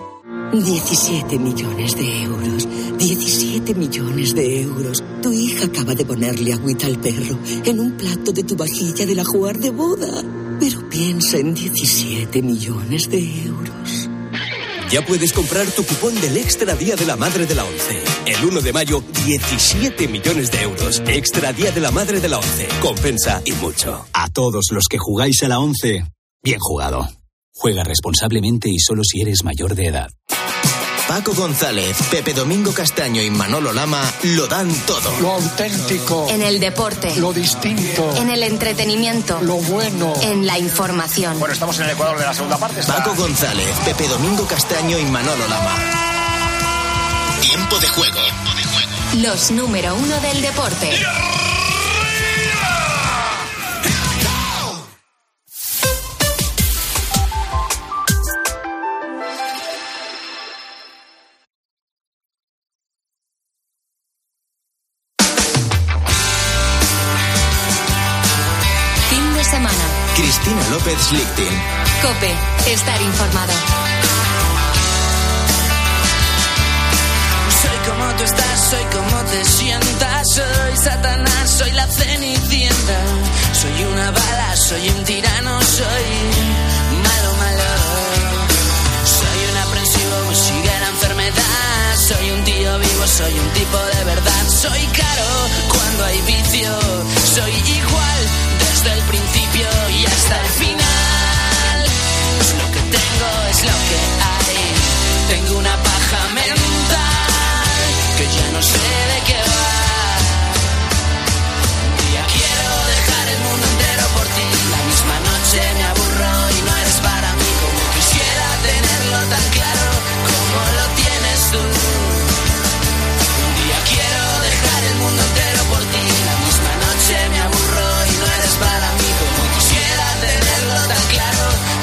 diecisiete millones de euros. diecisiete millones de euros. Tu hija acaba de ponerle agüita al perro en un plato de tu vajilla del ajuar de boda. Pero piensa en diecisiete millones de euros. Ya puedes comprar tu cupón del Extra Día de la Madre de la ONCE. El uno de mayo, diecisiete millones de euros. Extra Día de la Madre de la ONCE. Compensa y mucho. A todos los que jugáis a la ONCE, bien jugado. Juega responsablemente y solo si eres mayor de edad. Paco González, Pepe Domingo Castaño y Manolo Lama lo dan todo. Lo auténtico. En el deporte. Lo distinto. En el entretenimiento. Lo bueno. En la información. Bueno, estamos en el Ecuador de la segunda parte. Está... Paco González, Pepe Domingo Castaño y Manolo Lama. Tiempo de juego. Tiempo de juego. Los número uno del deporte. Cristina López Lichting. COPE. Estar informado. Soy como tú estás, soy como te sientas. Soy Satanás, soy la cenicienta. Soy una bala, soy un tirano. Soy malo, malo. Soy un aprensivo, pues sigue la enfermedad. Soy un tío vivo, soy un tipo de verdad. Soy caro cuando hay vicio. Soy igual desde el principio y hasta el final. Es lo que tengo, es lo que hay. Tengo una paja mental que ya no sé de qué va. Un día quiero dejar el mundo entero por ti. La misma noche me aburro y no eres para mí. Como quisiera tenerlo tan claro como lo tienes tú. Un día quiero dejar el mundo entero por ti. La misma noche me aburro y no eres para mí. Como quisiera tenerlo tan claro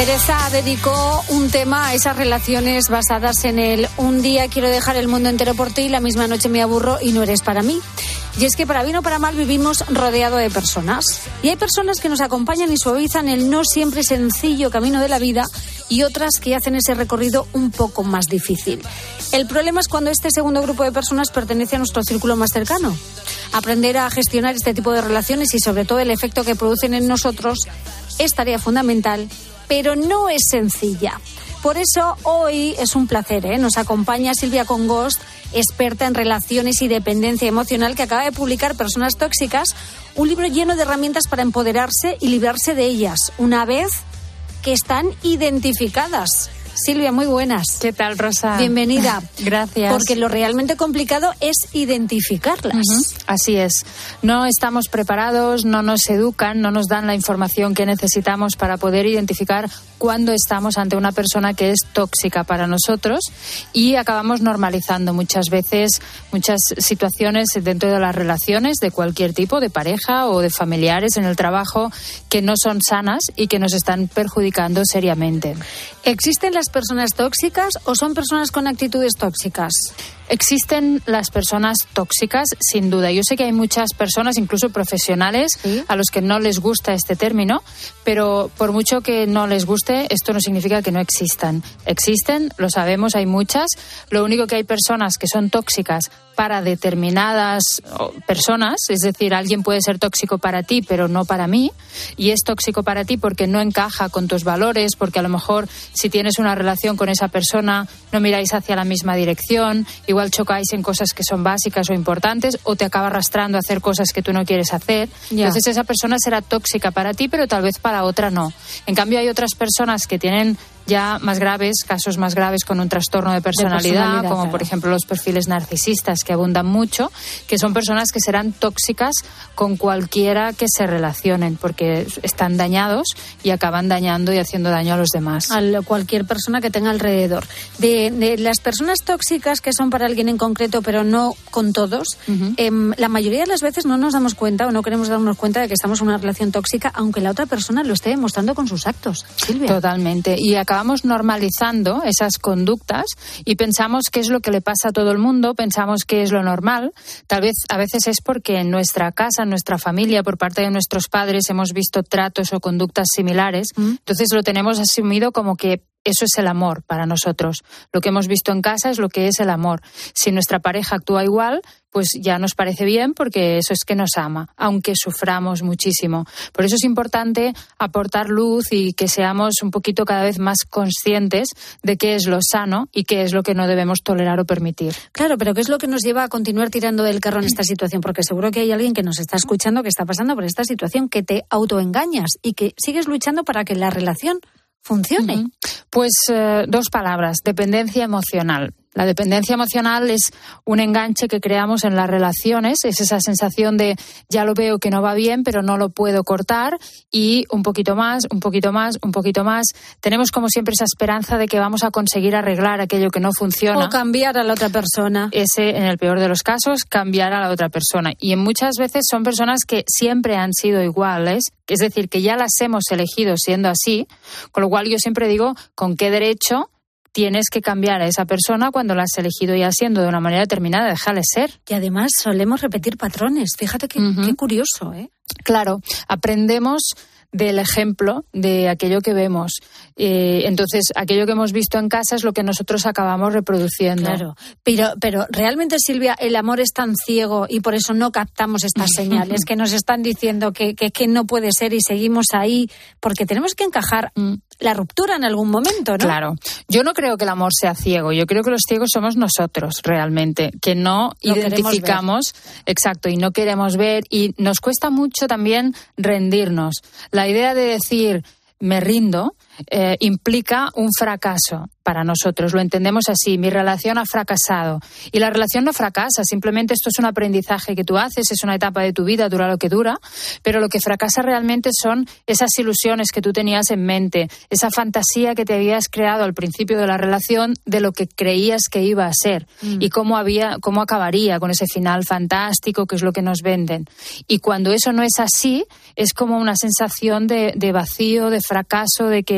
Teresa dedicó un tema a esas relaciones basadas en el un día quiero dejar el mundo entero por ti y la misma noche me aburro y no eres para mí. Y es que para bien o para mal vivimos rodeado de personas. Y hay personas que nos acompañan y suavizan el no siempre sencillo camino de la vida y otras que hacen ese recorrido un poco más difícil. El problema es cuando este segundo grupo de personas pertenece a nuestro círculo más cercano. Aprender a gestionar este tipo de relaciones y sobre todo el efecto que producen en nosotros es tarea fundamental, pero no es sencilla. Por eso hoy es un placer, ¿eh? Nos acompaña Silvia Congost, experta en relaciones y dependencia emocional, que acaba de publicar Personas Tóxicas, un libro lleno de herramientas para empoderarse y librarse de ellas, una vez que están identificadas. Silvia, muy buenas. ¿Qué tal, Rosa? Bienvenida. Gracias. Porque lo realmente complicado es identificarlas. Uh-huh. Así es. No estamos preparados, no nos educan, no nos dan la información que necesitamos para poder identificar cuándo estamos ante una persona que es tóxica para nosotros y acabamos normalizando muchas veces muchas situaciones dentro de las relaciones de cualquier tipo, de pareja o de familiares en el trabajo, que no son sanas y que nos están perjudicando seriamente. ¿Existen las personas tóxicas o son personas con actitudes tóxicas? Existen las personas tóxicas, sin duda. Yo sé que hay muchas personas, incluso profesionales, ¿sí?, a los que no les gusta este término, pero por mucho que no les guste, esto no significa que no existan. Existen, lo sabemos, hay muchas. Lo único que hay personas que son tóxicas para determinadas personas, es decir, alguien puede ser tóxico para ti, pero no para mí, y es tóxico para ti porque no encaja con tus valores, porque a lo mejor si tienes una relación con esa persona no miráis hacia la misma dirección, igual chocáis en cosas que son básicas o importantes, o te acaba arrastrando a hacer cosas que tú no quieres hacer. Ya. Entonces esa persona será tóxica para ti, pero tal vez para otra no. En cambio hay otras personas que tienen ya más graves, casos más graves con un trastorno de personalidad, de personalidad como claro. por ejemplo los perfiles narcisistas, que abundan mucho, que son personas que serán tóxicas con cualquiera que se relacionen, porque están dañados y acaban dañando y haciendo daño a los demás. A cualquier persona que tenga alrededor. De, de las personas tóxicas que son para alguien en concreto, pero no con todos, uh-huh. eh, la mayoría de las veces no nos damos cuenta o no queremos darnos cuenta de que estamos en una relación tóxica, aunque la otra persona lo esté demostrando con sus actos. Silvia. Totalmente. Y acá acabamos normalizando esas conductas y pensamos que es lo que le pasa a todo el mundo, pensamos que es lo normal. Tal vez a veces es porque en nuestra casa, en nuestra familia, por parte de nuestros padres, hemos visto tratos o conductas similares. ¿Mm? Entonces lo tenemos asumido como que eso es el amor para nosotros. Lo que hemos visto en casa es lo que es el amor. Si nuestra pareja actúa igual, pues ya nos parece bien porque eso es que nos ama, aunque suframos muchísimo. Por eso es importante aportar luz y que seamos un poquito cada vez más conscientes de qué es lo sano y qué es lo que no debemos tolerar o permitir. Claro, pero ¿qué es lo que nos lleva a continuar tirando del carro en esta situación? Porque seguro que hay alguien que nos está escuchando que está pasando por esta situación, que te autoengañas y que sigues luchando para que la relación funcione. Uh-huh. Pues eh, dos palabras, dependencia emocional. La dependencia emocional es un enganche que creamos en las relaciones, es esa sensación de ya lo veo que no va bien, pero no lo puedo cortar, y un poquito más, un poquito más, un poquito más. Tenemos como siempre esa esperanza de que vamos a conseguir arreglar aquello que no funciona. O cambiar a la otra persona. Ese, en el peor de los casos, cambiar a la otra persona. Y en muchas veces son personas que siempre han sido iguales, es decir, que ya las hemos elegido siendo así, con lo cual yo siempre digo, ¿con qué derecho tienes que cambiar a esa persona cuando la has elegido ya siendo de una manera determinada? Déjale ser. Y además solemos repetir patrones. Fíjate qué, uh-huh. qué curioso, ¿eh? Claro, aprendemos del ejemplo de aquello que vemos. Eh, entonces, aquello que hemos visto en casa es lo que nosotros acabamos reproduciendo. Claro, pero, pero realmente, Silvia, el amor es tan ciego y por eso no captamos estas señales que nos están diciendo que, que, que no puede ser y seguimos ahí, porque tenemos que encajar mm. la ruptura en algún momento, ¿no? Claro. Yo no creo que el amor sea ciego. Yo creo que los ciegos somos nosotros, realmente, que no lo identificamos, exacto, y no queremos ver, y nos cuesta mucho también rendirnos. La idea de decir me rindo eh, implica un fracaso para nosotros, lo entendemos así, mi relación ha fracasado. Y la relación no fracasa, simplemente esto es un aprendizaje que tú haces, es una etapa de tu vida, dura lo que dura, pero lo que fracasa realmente son esas ilusiones que tú tenías en mente, esa fantasía que te habías creado al principio de la relación de lo que creías que iba a ser mm. y cómo, había, cómo acabaría con ese final fantástico que es lo que nos venden. Y cuando eso no es así, es como una sensación de, de vacío, de fracaso, de que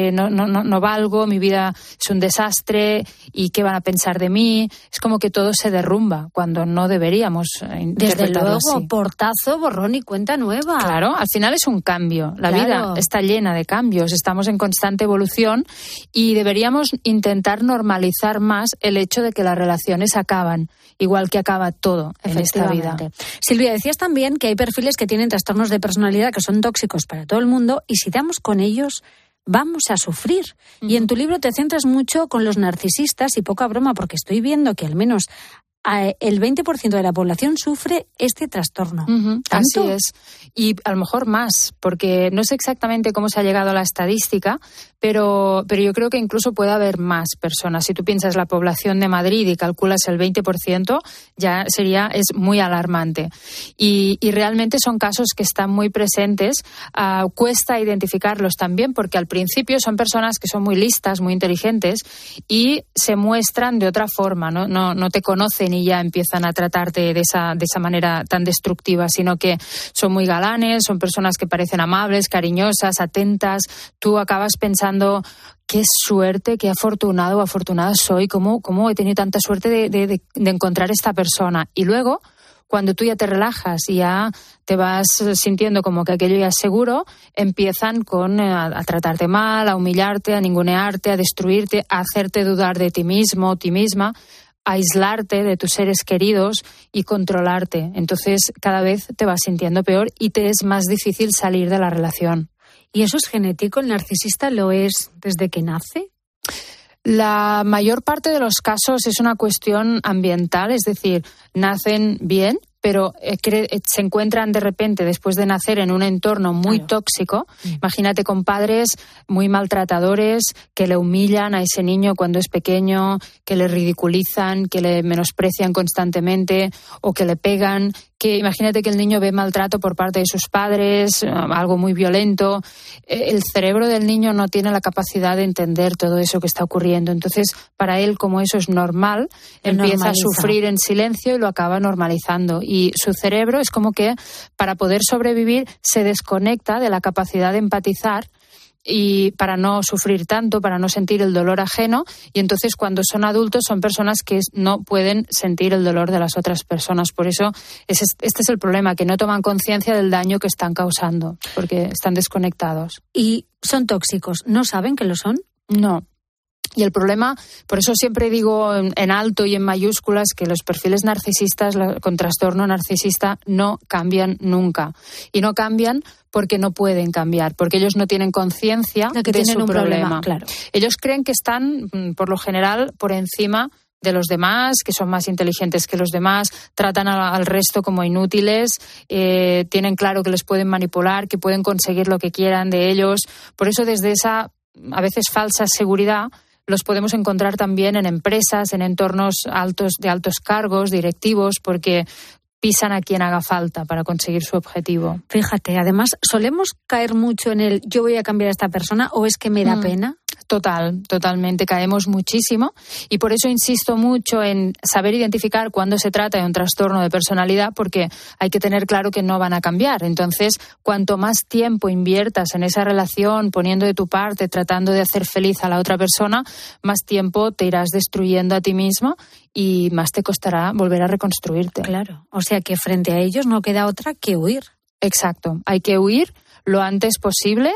que no, no, no, no valgo, mi vida es un desastre y qué van a pensar de mí. Es como que todo se derrumba cuando no deberíamos interpretarlo. Desde luego, así. portazo, borrón y cuenta nueva. Claro, al final es un cambio. La Claro. vida está llena de cambios, estamos en constante evolución y deberíamos intentar normalizar más el hecho de que las relaciones acaban, igual que acaba todo en esta vida. Silvia, decías también que hay perfiles que tienen trastornos de personalidad que son tóxicos para todo el mundo y si damos con ellos vamos a sufrir. Uh-huh. Y en tu libro te centras mucho con los narcisistas y poca broma porque estoy viendo que al menos el veinte por ciento de la población sufre este trastorno. Uh-huh, ¿Tanto? Así es. Y a lo mejor más, porque no sé exactamente cómo se ha llegado a la estadística, pero, pero yo creo que incluso puede haber más personas. Si tú piensas la población de Madrid y calculas el veinte por ciento, ya sería, es muy alarmante. Y, y realmente son casos que están muy presentes. Uh, cuesta identificarlos también, porque al principio son personas que son muy listas, muy inteligentes, y se muestran de otra forma, ¿no? No, no te conocen y ya empiezan a tratarte de esa, de esa manera tan destructiva, sino que son muy galanes, son personas que parecen amables, cariñosas, atentas. Tú acabas pensando, qué suerte, qué afortunado o afortunada soy, cómo, cómo he tenido tanta suerte de, de, de, de encontrar esta persona. Y luego, cuando tú ya te relajas y ya te vas sintiendo como que aquello ya es seguro, empiezan con eh, a, a tratarte mal, a humillarte, a ningunearte, a destruirte, a hacerte dudar de ti mismo, ti misma, aislarte de tus seres queridos y controlarte. Entonces cada vez te vas sintiendo peor y te es más difícil salir de la relación. ¿Y eso es genético? ¿El narcisista lo es desde que nace? La mayor parte de los casos es una cuestión ambiental, es decir, nacen bien, pero eh, cre- se encuentran de repente después de nacer en un entorno muy claro. tóxico. Mm. Imagínate con padres muy maltratadores que le humillan a ese niño cuando es pequeño, que le ridiculizan, que le menosprecian constantemente o que le pegan. Que imagínate que el niño ve maltrato por parte de sus padres, algo muy violento. El cerebro del niño no tiene la capacidad de entender todo eso que está ocurriendo. Entonces, para él, como eso es normal, lo empieza normaliza. A sufrir en silencio y lo acaba normalizando. Y su cerebro es como que, para poder sobrevivir, se desconecta de la capacidad de empatizar y para no sufrir tanto, para no sentir el dolor ajeno, y entonces cuando son adultos son personas que no pueden sentir el dolor de las otras personas. Por eso es, este es el problema, que no toman conciencia del daño que están causando, porque están desconectados. ¿Y son tóxicos? ¿No saben que lo son? No. Y el problema, por eso siempre digo en, en alto y en mayúsculas que los perfiles narcisistas la, con trastorno narcisista no cambian nunca. Y no cambian porque no pueden cambiar, porque ellos no tienen conciencia de, de su un problema. problema. Claro. Ellos creen que están, por lo general, por encima de los demás, que son más inteligentes que los demás, tratan a, al resto como inútiles, eh, tienen claro que les pueden manipular, que pueden conseguir lo que quieran de ellos. Por eso, desde esa, a veces, falsa seguridad, los podemos encontrar también en empresas, en entornos altos de altos cargos, directivos, porque pisan a quien haga falta para conseguir su objetivo. Fíjate, además, ¿solemos caer mucho en el yo voy a cambiar a esta persona o es que me da mm. pena? Total, totalmente, caemos muchísimo y por eso insisto mucho en saber identificar cuándo se trata de un trastorno de personalidad, porque hay que tener claro que no van a cambiar. Entonces, cuanto más tiempo inviertas en esa relación, poniendo de tu parte, tratando de hacer feliz a la otra persona, más tiempo te irás destruyendo a ti mismo y más te costará volver a reconstruirte. Claro, o sea que frente a ellos no queda otra que huir. Exacto, hay que huir lo antes posible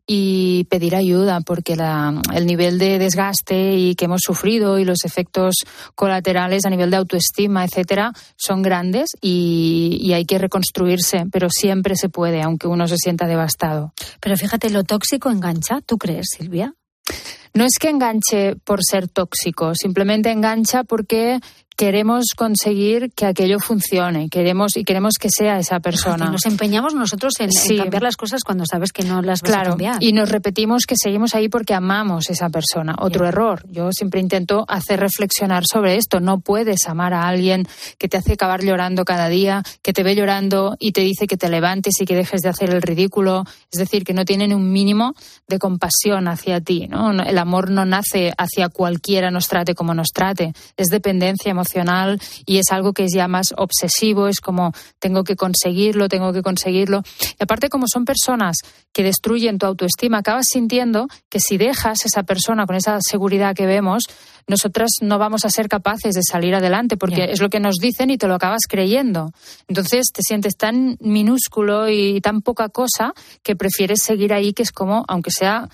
y pedir ayuda, porque la, el nivel de desgaste y que hemos sufrido y los efectos colaterales a nivel de autoestima, etcétera, son grandes y, y hay que reconstruirse, pero siempre se puede, aunque uno se sienta devastado. Pero fíjate, lo tóxico engancha, ¿tú crees, Silvia? No es que enganche por ser tóxico, simplemente engancha porque queremos conseguir que aquello funcione, queremos y queremos que sea esa persona. Nos empeñamos nosotros en, sí. en cambiar las cosas cuando sabes que no las vas claro, a cambiar. Y nos repetimos que seguimos ahí porque amamos a esa persona. Otro yeah. error. Yo siempre intento hacer reflexionar sobre esto. No puedes amar a alguien que te hace acabar llorando cada día, que te ve llorando y te dice que te levantes y que dejes de hacer el ridículo. Es decir, que no tienen un mínimo de compasión hacia ti, ¿no? El amor no nace hacia cualquiera nos trate como nos trate. Es dependencia emocional. emocional y es algo que es ya más obsesivo, es como tengo que conseguirlo, tengo que conseguirlo. Y aparte, como son personas que destruyen tu autoestima, acabas sintiendo que si dejas a esa persona con esa seguridad que vemos, nosotras no vamos a ser capaces de salir adelante, porque yeah. es lo que nos dicen y te lo acabas creyendo. Entonces te sientes tan minúsculo y tan poca cosa que prefieres seguir ahí, que es como, aunque sea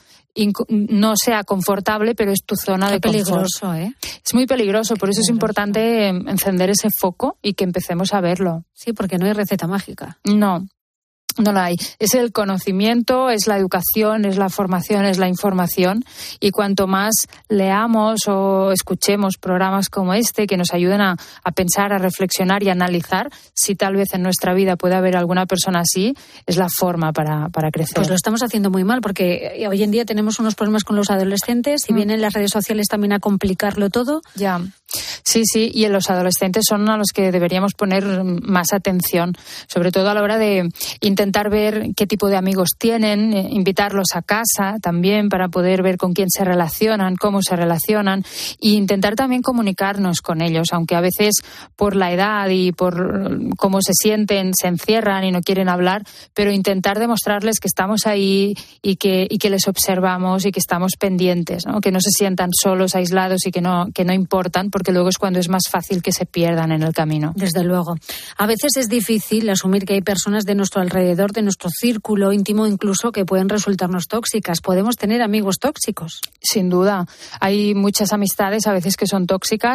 no sea confortable, pero es tu zona Qué de confort. peligroso, ¿eh? Es muy peligroso, por eso es importante encender ese foco y que empecemos a verlo. Sí, porque no hay receta mágica. No. No la hay. Es el conocimiento, es la educación, es la formación, es la información. Y cuanto más leamos o escuchemos programas como este que nos ayuden a, a pensar, a reflexionar y a analizar si tal vez en nuestra vida puede haber alguna persona así, es la forma para, para crecer. Pues lo estamos haciendo muy mal, porque hoy en día tenemos unos problemas con los adolescentes y mm. vienen las redes sociales también a complicarlo todo. Ya. Sí, sí, y en los adolescentes son a los que deberíamos poner más atención, sobre todo a la hora de intentar ver qué tipo de amigos tienen, eh, invitarlos a casa también para poder ver con quién se relacionan, cómo se relacionan, e intentar también comunicarnos con ellos, aunque a veces por la edad y por cómo se sienten se encierran y no quieren hablar, pero intentar demostrarles que estamos ahí y que, y que les observamos y que estamos pendientes, ¿no? Que no se sientan solos, aislados y que no, que no importan, porque luego es cuando es más fácil que se pierdan en el camino. Desde luego. A veces es difícil asumir que hay personas de nuestro alrededor, de nuestro círculo íntimo incluso, que pueden resultarnos tóxicas. ¿Podemos tener amigos tóxicos? Sin duda. Hay muchas amistades a veces que son tóxicas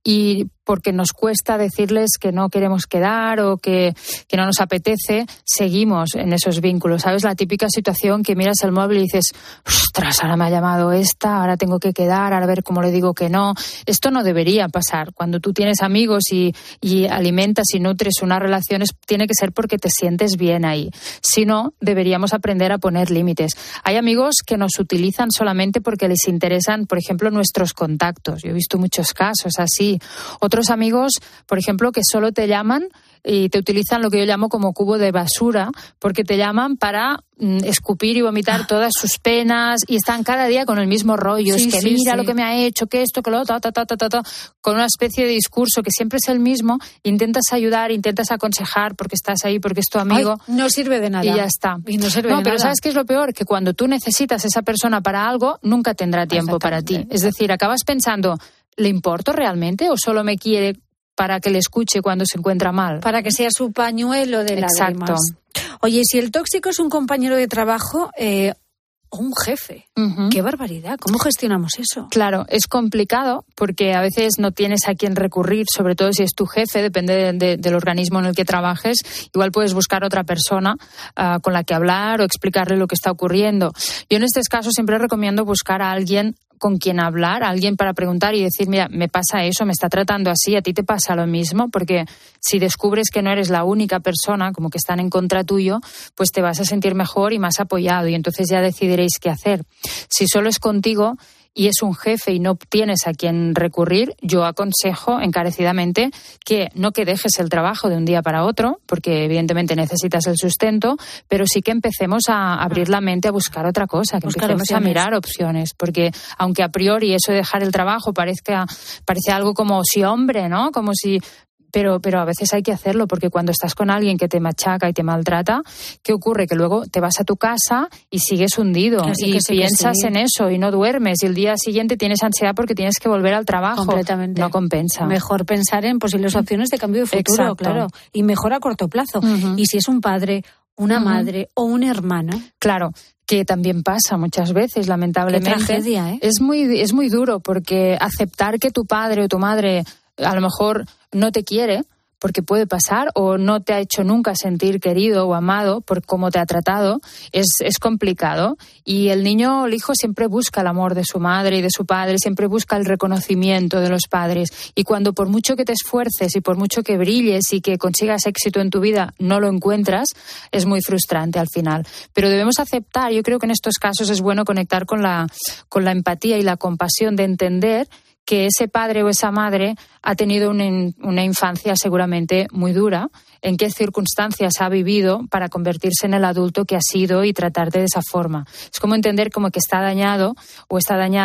y porque nos cuesta decirles que no queremos quedar o que, que no nos apetece, seguimos en esos vínculos. ¿Sabes? La típica situación que miras el móvil y dices, ostras, ahora me ha llamado esta, ahora tengo que quedar, ahora a ver cómo le digo que no. Esto no debería pasar. Cuando tú tienes amigos y, y alimentas y nutres unas relaciones, tiene que ser porque te sientes bien ahí. Si no, deberíamos aprender a poner límites. Hay amigos que nos utilizan solamente porque les interesan, por ejemplo, nuestros contactos. Yo he visto muchos casos así. Otros amigos, por ejemplo, que solo te llaman y te utilizan lo que yo llamo como cubo de basura, porque te llaman para mm, escupir y vomitar ah. todas sus penas y están cada día con el mismo rollo. Sí, es que sí, mira sí. lo que me ha hecho, que esto, que lo otro, ta, ta, ta, ta, ta, con una especie de discurso que siempre es el mismo. Intentas ayudar, intentas aconsejar porque estás ahí, porque es tu amigo. Ay, no sirve de nada. Y ya está. Y no sirve no, de pero nada. ¿sabes qué es lo peor? Que cuando tú necesitas a esa persona para algo, nunca tendrá tiempo para ti. Es decir, acabas pensando, ¿le importo realmente o solo me quiere para que le escuche cuando se encuentra mal? Para que sea su pañuelo de lágrimas. Exacto. Oye, si el tóxico es un compañero de trabajo eh, o un jefe, uh-huh. ¡Qué barbaridad! ¿Cómo gestionamos eso? Claro, es complicado porque a veces no tienes a quién recurrir, sobre todo si es tu jefe, depende de, de, del organismo en el que trabajes. Igual puedes buscar otra persona uh, con la que hablar o explicarle lo que está ocurriendo. Yo en estos casos siempre recomiendo buscar a alguien con quien hablar, a alguien para preguntar y decir, mira, me pasa eso, me está tratando así, a ti te pasa lo mismo, porque si descubres que no eres la única persona, como que están en contra tuyo, pues te vas a sentir mejor y más apoyado y entonces ya decidiréis qué hacer. Si solo es contigo y es un jefe y no tienes a quien recurrir, yo aconsejo encarecidamente que no que dejes el trabajo de un día para otro, porque evidentemente necesitas el sustento, pero sí que empecemos a abrir la mente a buscar otra cosa, que buscar empecemos opciones. a mirar opciones, porque aunque a priori eso de dejar el trabajo parezca, parece algo como si hombre, ¿no? Como si... Pero, pero a veces hay que hacerlo, porque cuando estás con alguien que te machaca y te maltrata, ¿qué ocurre? Que luego te vas a tu casa y sigues hundido. Así y que sí, piensas que sí. en eso y no duermes. Y el día siguiente tienes ansiedad porque tienes que volver al trabajo. Completamente. No compensa. Mejor pensar en posibles opciones de cambio de futuro, Exacto. claro. Y mejor a corto plazo. Uh-huh. Y si es un padre, una uh-huh. madre o un hermano. Claro. Que también pasa muchas veces, lamentablemente. Qué tragedia, ¿eh? Es muy, es muy duro, porque aceptar que tu padre o tu madre a lo mejor no te quiere, porque puede pasar, o no te ha hecho nunca sentir querido o amado por cómo te ha tratado, es, es complicado. Y el niño o el hijo siempre busca el amor de su madre y de su padre, siempre busca el reconocimiento de los padres. Y cuando por mucho que te esfuerces y por mucho que brilles y que consigas éxito en tu vida, no lo encuentras, es muy frustrante al final. Pero debemos aceptar, yo creo que en estos casos es bueno conectar con la, con la empatía y la compasión de entender que ese padre o esa madre ha tenido una, una infancia seguramente muy dura, en qué circunstancias ha vivido para convertirse en el adulto que ha sido y tratarte de esa forma. Es como entender como que está dañado o está dañada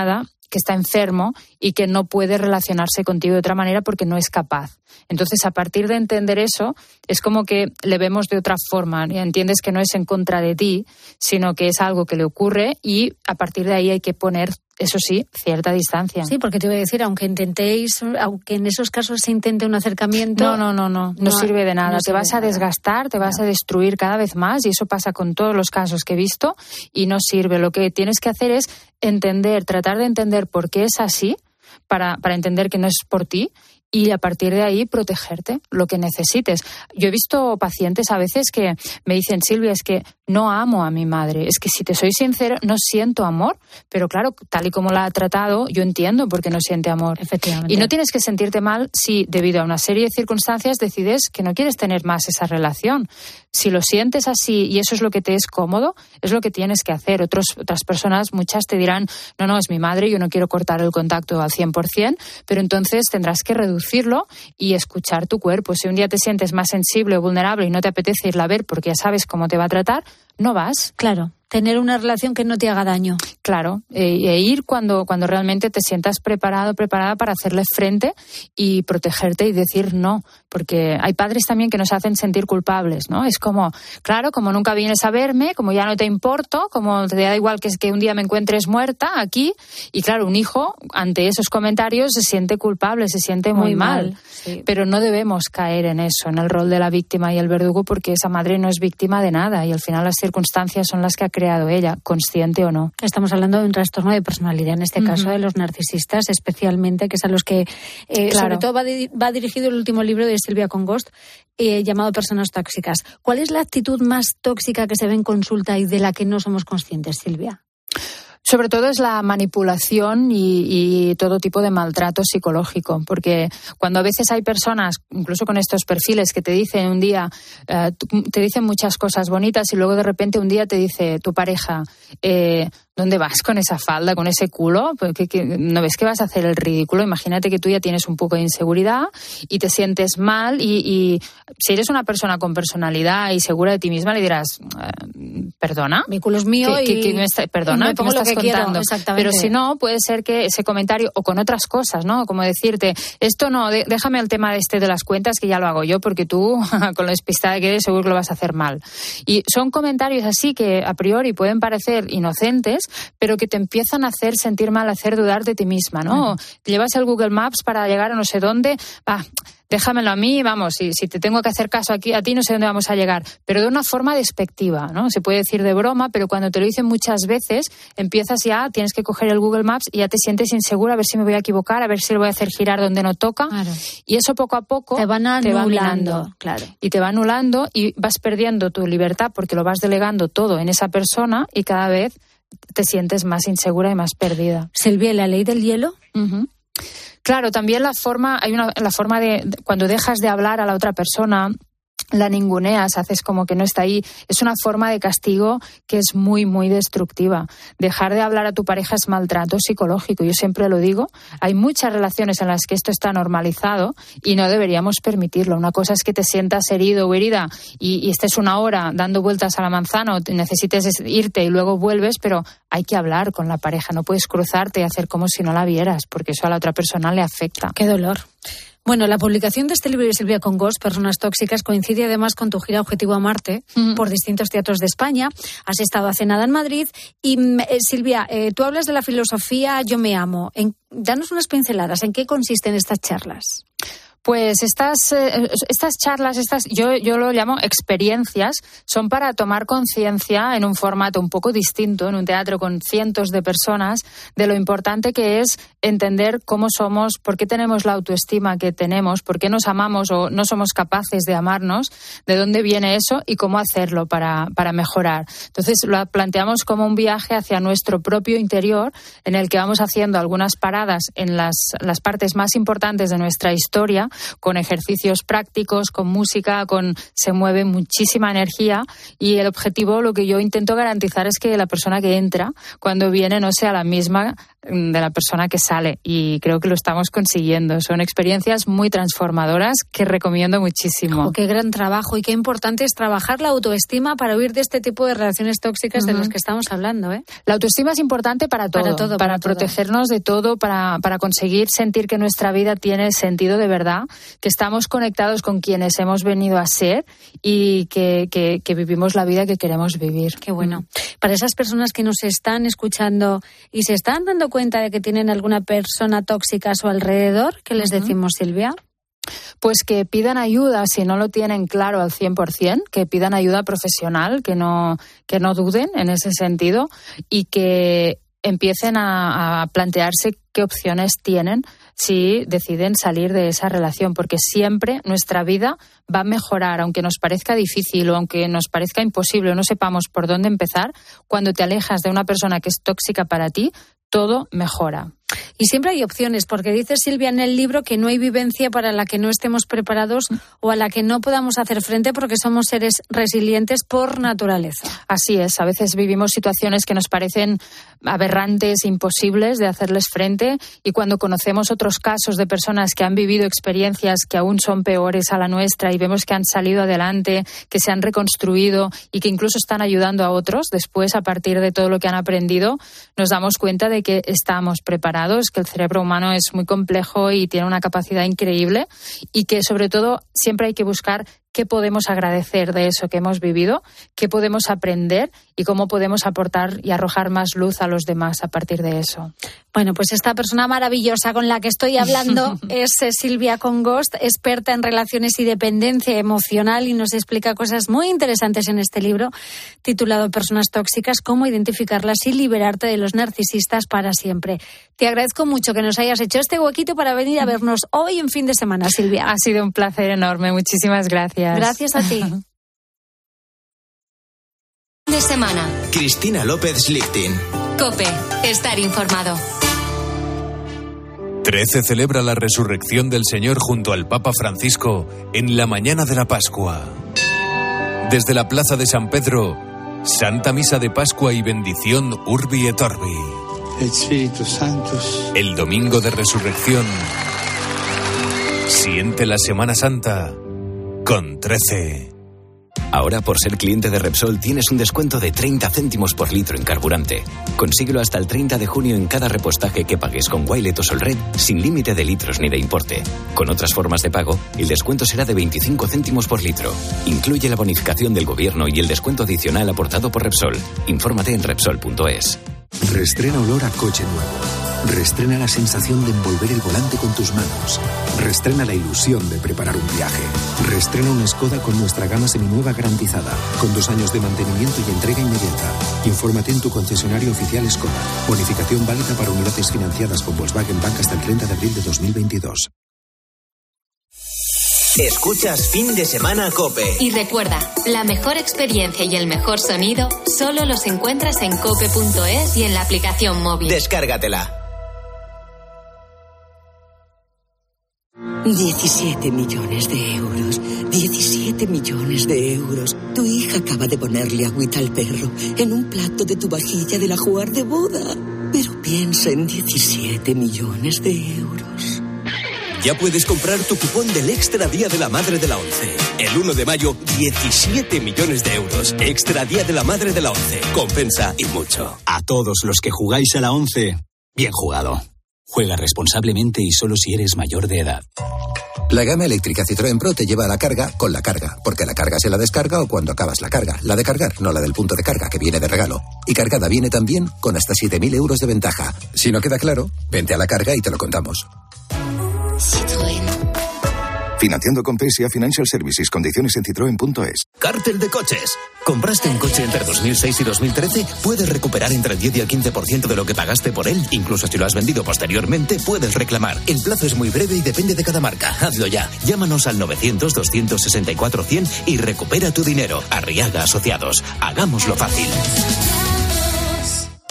que está enfermo y que no puede relacionarse contigo de otra manera porque no es capaz. Entonces, a partir de entender eso, es como que le vemos de otra forma. Y entiendes que no es en contra de ti, sino que es algo que le ocurre y a partir de ahí hay que poner, eso sí, cierta distancia. Sí, porque te iba a decir, aunque intentéis, aunque en esos casos se intente un acercamiento... No, no, no, no, no, no sirve de nada. No te vas a desgastar, te vas no. a destruir cada vez más y eso pasa con todos los casos que he visto y no sirve. Lo que tienes que hacer es entender, tratar de entender por qué es así, para, para entender que no es por ti y a partir de ahí protegerte lo que necesites. Yo he visto pacientes a veces que me dicen, Silvia, es que no amo a mi madre, es que si te soy sincero, no siento amor, pero claro, tal y como la ha tratado, yo entiendo por qué no siente amor. Efectivamente. Y no tienes que sentirte mal si, debido a una serie de circunstancias, decides que no quieres tener más esa relación. Si lo sientes así y eso es lo que te es cómodo, es lo que tienes que hacer. Otros, otras personas, muchas te dirán, no, no, es mi madre, yo no quiero cortar el contacto al cien por ciento, pero entonces tendrás que reducirlo y escuchar tu cuerpo. Si un día te sientes más sensible o vulnerable y no te apetece irla a ver porque ya sabes cómo te va a tratar, no vas. Claro, tener una relación que no te haga daño. Claro, e, e ir cuando, cuando realmente te sientas preparado, preparada para hacerle frente y protegerte y decir no, porque hay padres también que nos hacen sentir culpables, ¿no? Es como, claro, como nunca vienes a verme, como ya no te importo, como te da igual que, que un día me encuentres muerta aquí, y claro, un hijo ante esos comentarios se siente culpable, se siente muy, muy mal, mal sí. Pero no debemos caer en eso, en el rol de la víctima y el verdugo, porque esa madre no es víctima de nada y al final las circunstancias son las que ha creado ella, consciente o no. Estamos hablando de un trastorno de personalidad, en este uh-huh. caso de los narcisistas, especialmente, que es a los que, eh, claro. sobre todo va, di- va dirigido el último libro de Silvia Congost, eh, llamado Personas tóxicas. ¿Cuál es la actitud más tóxica que se ve en consulta y de la que no somos conscientes, Silvia? Sobre todo es la manipulación y, y todo tipo de maltrato psicológico, porque cuando a veces hay personas, incluso con estos perfiles, que te dicen un día, eh, te dicen muchas cosas bonitas y luego de repente un día te dice tu pareja, eh, ¿dónde vas con esa falda, con ese culo? ¿Qué, qué, ¿No ves que vas a hacer el ridículo? Imagínate que tú ya tienes un poco de inseguridad y te sientes mal y, y si eres una persona con personalidad y segura de ti misma le dirás, eh, perdona, mi culo es mío ¿Qué, y qué, qué me está, perdona, me pongo ¿qué me estás lo que contando? Quiero, pero si no, puede ser que ese comentario, o con otras cosas, ¿no? Como decirte, esto no, de, déjame el tema este de las cuentas que ya lo hago yo, porque tú, con lo despistada que eres, seguro que lo vas a hacer mal. Y son comentarios así que a priori pueden parecer inocentes, pero que te empiezan a hacer sentir mal, a hacer dudar de ti misma, ¿no? Uh-huh. Llevas el Google Maps para llegar a no sé dónde, va, déjamelo a mí, vamos, si, si te tengo que hacer caso aquí a ti, no sé dónde vamos a llegar, pero de una forma despectiva, ¿no? Se puede decir de broma, pero cuando te lo dicen muchas veces, empiezas ya, tienes que coger el Google Maps y ya te sientes insegura, a ver si me voy a equivocar, a ver si le voy a hacer girar donde no toca. Claro. Y eso poco a poco te van anulando, te va minando, claro. Y te va anulando y vas perdiendo tu libertad porque lo vas delegando todo en esa persona y cada vez te sientes más insegura y más perdida. Silvia, ¿la ley del hielo? Uh-huh. Claro, también la forma, hay una la forma de, cuando dejas de hablar a la otra persona, la ninguneas, haces como que no está ahí. Es una forma de castigo que es muy, muy destructiva. Dejar de hablar a tu pareja es maltrato psicológico. Yo siempre lo digo. Hay muchas relaciones en las que esto está normalizado y no deberíamos permitirlo. Una cosa es que te sientas herido o herida y, y estés una hora dando vueltas a la manzana o necesites irte y luego vuelves, pero hay que hablar con la pareja. No puedes cruzarte y hacer como si no la vieras, porque eso a la otra persona le afecta. Qué dolor. Bueno, la publicación de este libro de Silvia Congost, Personas tóxicas, coincide además con tu gira Objetivo a Marte uh-huh. por distintos teatros de España. Has estado hace nada en Madrid. Y eh, Silvia, eh, tú hablas de la filosofía Yo me amo. En, danos unas pinceladas. ¿En qué consisten estas charlas? Pues estas, eh, estas charlas, estas yo, yo lo llamo experiencias, son para tomar conciencia en un formato un poco distinto, en un teatro con cientos de personas, de lo importante que es entender cómo somos, por qué tenemos la autoestima que tenemos, por qué nos amamos o no somos capaces de amarnos, de dónde viene eso y cómo hacerlo para, para mejorar. Entonces lo planteamos como un viaje hacia nuestro propio interior, en el que vamos haciendo algunas paradas en las, las partes más importantes de nuestra historia, con ejercicios prácticos, con música, con se mueve muchísima energía y el objetivo, lo que yo intento garantizar es que la persona que entra cuando viene no sea la misma de la persona que sale, y creo que lo estamos consiguiendo. Son experiencias muy transformadoras que recomiendo muchísimo. Oh, qué gran trabajo, y qué importante es trabajar la autoestima para huir de este tipo de relaciones tóxicas uh-huh. de las que estamos hablando, ¿eh? La autoestima es importante para todo, para, todo, para, para protegernos todo. de todo, para, para conseguir sentir que nuestra vida tiene sentido de verdad, que estamos conectados con quienes hemos venido a ser y que, que, que vivimos la vida que queremos vivir. Qué bueno. Para esas personas que nos están escuchando y se están dando cuenta de que tienen alguna persona tóxica a su alrededor, ¿qué les decimos, Silvia? Pues que pidan ayuda si no lo tienen claro al cien por ciento, que pidan ayuda profesional, que no, que no duden en ese sentido y que empiecen a, a plantearse qué opciones tienen si deciden salir de esa relación, porque siempre nuestra vida va a mejorar, aunque nos parezca difícil o aunque nos parezca imposible o no sepamos por dónde empezar. Cuando te alejas de una persona que es tóxica para ti, todo mejora. Y siempre hay opciones, porque dice Silvia en el libro que no hay vivencia para la que no estemos preparados o a la que no podamos hacer frente porque somos seres resilientes por naturaleza. Así es, a veces vivimos situaciones que nos parecen aberrantes, imposibles de hacerles frente, y cuando conocemos otros casos de personas que han vivido experiencias que aún son peores a la nuestra y vemos que han salido adelante, que se han reconstruido y que incluso están ayudando a otros, después a partir de todo lo que han aprendido, nos damos cuenta de que estamos preparados, que el cerebro humano es muy complejo y tiene una capacidad increíble, y que sobre todo siempre hay que buscar qué podemos agradecer de eso que hemos vivido, qué podemos aprender y cómo podemos aportar y arrojar más luz a los demás a partir de eso. Bueno, pues esta persona maravillosa con la que estoy hablando es Silvia Congost, experta en relaciones y dependencia emocional, y nos explica cosas muy interesantes en este libro titulado Personas tóxicas, cómo identificarlas y liberarte de los narcisistas para siempre. Te agradezco mucho que nos hayas hecho este huequito para venir a vernos hoy en fin de semana, Silvia. Ha sido un placer enorme, muchísimas gracias. Gracias a ti. De semana. Cristina López Lichting. COPE. Estar informado. trece celebra la resurrección del Señor junto al Papa Francisco en la mañana de la Pascua. Desde la Plaza de San Pedro, Santa Misa de Pascua y bendición Urbi et Orbi. Espíritu Santo. El domingo de resurrección. Siente la Semana Santa con trece. Ahora, por ser cliente de Repsol, tienes un descuento de treinta céntimos por litro en carburante. Consíguelo hasta el treinta de junio en cada repostaje que pagues con Wilet o Solred, sin límite de litros ni de importe. Con otras formas de pago, el descuento será de veinticinco céntimos por litro. Incluye la bonificación del gobierno y el descuento adicional aportado por Repsol. Infórmate en Repsol punto es. Reestrena olor a coche nuevo. Reestrena la sensación de envolver el volante con tus manos. Reestrena la ilusión de preparar un viaje. Reestrena una Skoda con nuestra gama seminueva garantizada, con dos años de mantenimiento y entrega inmediata. Infórmate en tu concesionario oficial Skoda. Bonificación válida para unidades financiadas con Volkswagen Bank hasta el treinta de abril de dos mil veintidós. Escuchas Fin de Semana COPE. Y recuerda, la mejor experiencia y el mejor sonido solo los encuentras en cope punto es y en la aplicación móvil. Descárgatela. diecisiete millones de euros. diecisiete millones de euros. Tu hija acaba de ponerle agüita al perro en un plato de tu vajilla del ajuar de boda. Pero piensa en diecisiete millones de euros. Ya puedes comprar tu cupón del Extra Día de la Madre de la ONCE. El uno de mayo, diecisiete millones de euros. Extra Día de la Madre de la ONCE. Compensa y mucho. A todos los que jugáis a la ONCE, bien jugado. Juega responsablemente y solo si eres mayor de edad. La gama eléctrica Citroën Pro te lleva a la carga con la carga, porque la carga se la descarga o cuando acabas la carga. La de cargar, no la del punto de carga, que viene de regalo. Y cargada viene también con hasta siete mil euros de ventaja. Si no queda claro, vente a la carga y te lo contamos. Citroën. Financiando con P S A Financial Services. Condiciones en citroen punto es. Cártel de coches. ¿Compraste un coche entre dos mil seis y dos mil trece? Puedes recuperar entre el diez y el quince por ciento de lo que pagaste por él. Incluso si lo has vendido posteriormente, puedes reclamar. El plazo es muy breve y depende de cada marca. Hazlo ya. Llámanos al novecientos, doscientos sesenta y cuatro, cien y recupera tu dinero. Arriaga Asociados. Hagámoslo fácil.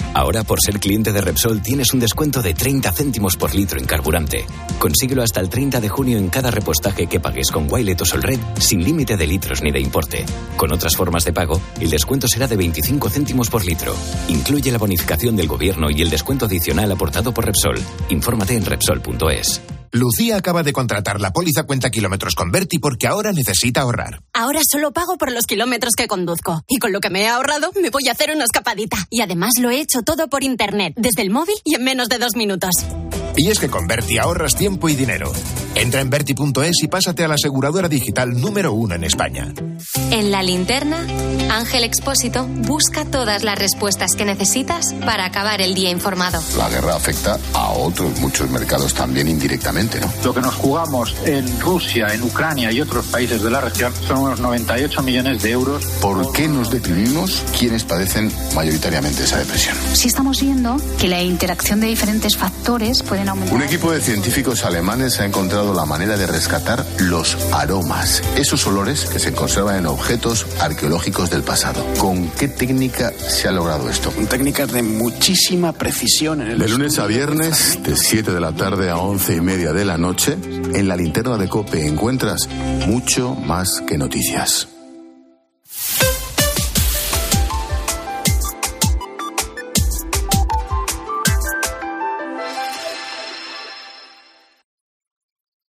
Ahora, por ser cliente de Repsol, tienes un descuento de treinta céntimos por litro en carburante. Consíguelo hasta el treinta de junio en cada repostaje que pagues con Wilet o Solred, sin límite de litros ni de importe. Con otras formas de pago, el descuento será de veinticinco céntimos por litro. Incluye la bonificación del gobierno y el descuento adicional aportado por Repsol. Infórmate en Repsol punto es. Lucía acaba de contratar la póliza cuenta kilómetros con Berti porque ahora necesita ahorrar. Ahora solo pago por los kilómetros que conduzco. Y con lo que me he ahorrado, me voy a hacer una escapadita. Y además lo he hecho todo por internet, desde el móvil y en menos de dos minutos. Y es que con Berti ahorras tiempo y dinero. Entra en Berti punto es y pásate a la aseguradora digital número uno en España. En La Linterna, Ángel Expósito busca todas las respuestas que necesitas para acabar el día informado. La guerra afecta a otros muchos mercados también indirectamente, ¿no? Lo que nos jugamos en Rusia, en Ucrania y otros países de la región son unos noventa y ocho millones de euros. ¿Por qué nos deprimimos? ¿Quiénes padecen mayoritariamente esa depresión? Sí estamos viendo que la interacción de diferentes factores pueden aumentar. Un equipo de científicos alemanes ha encontrado la manera de rescatar los aromas, esos olores que se conservan en objetos arqueológicos del pasado. ¿Con qué técnica se ha logrado esto? Con técnicas de muchísima precisión. En el de lunes a viernes, de siete de la tarde a once y media de la noche, en La Linterna de COPE encuentras mucho más que noticias.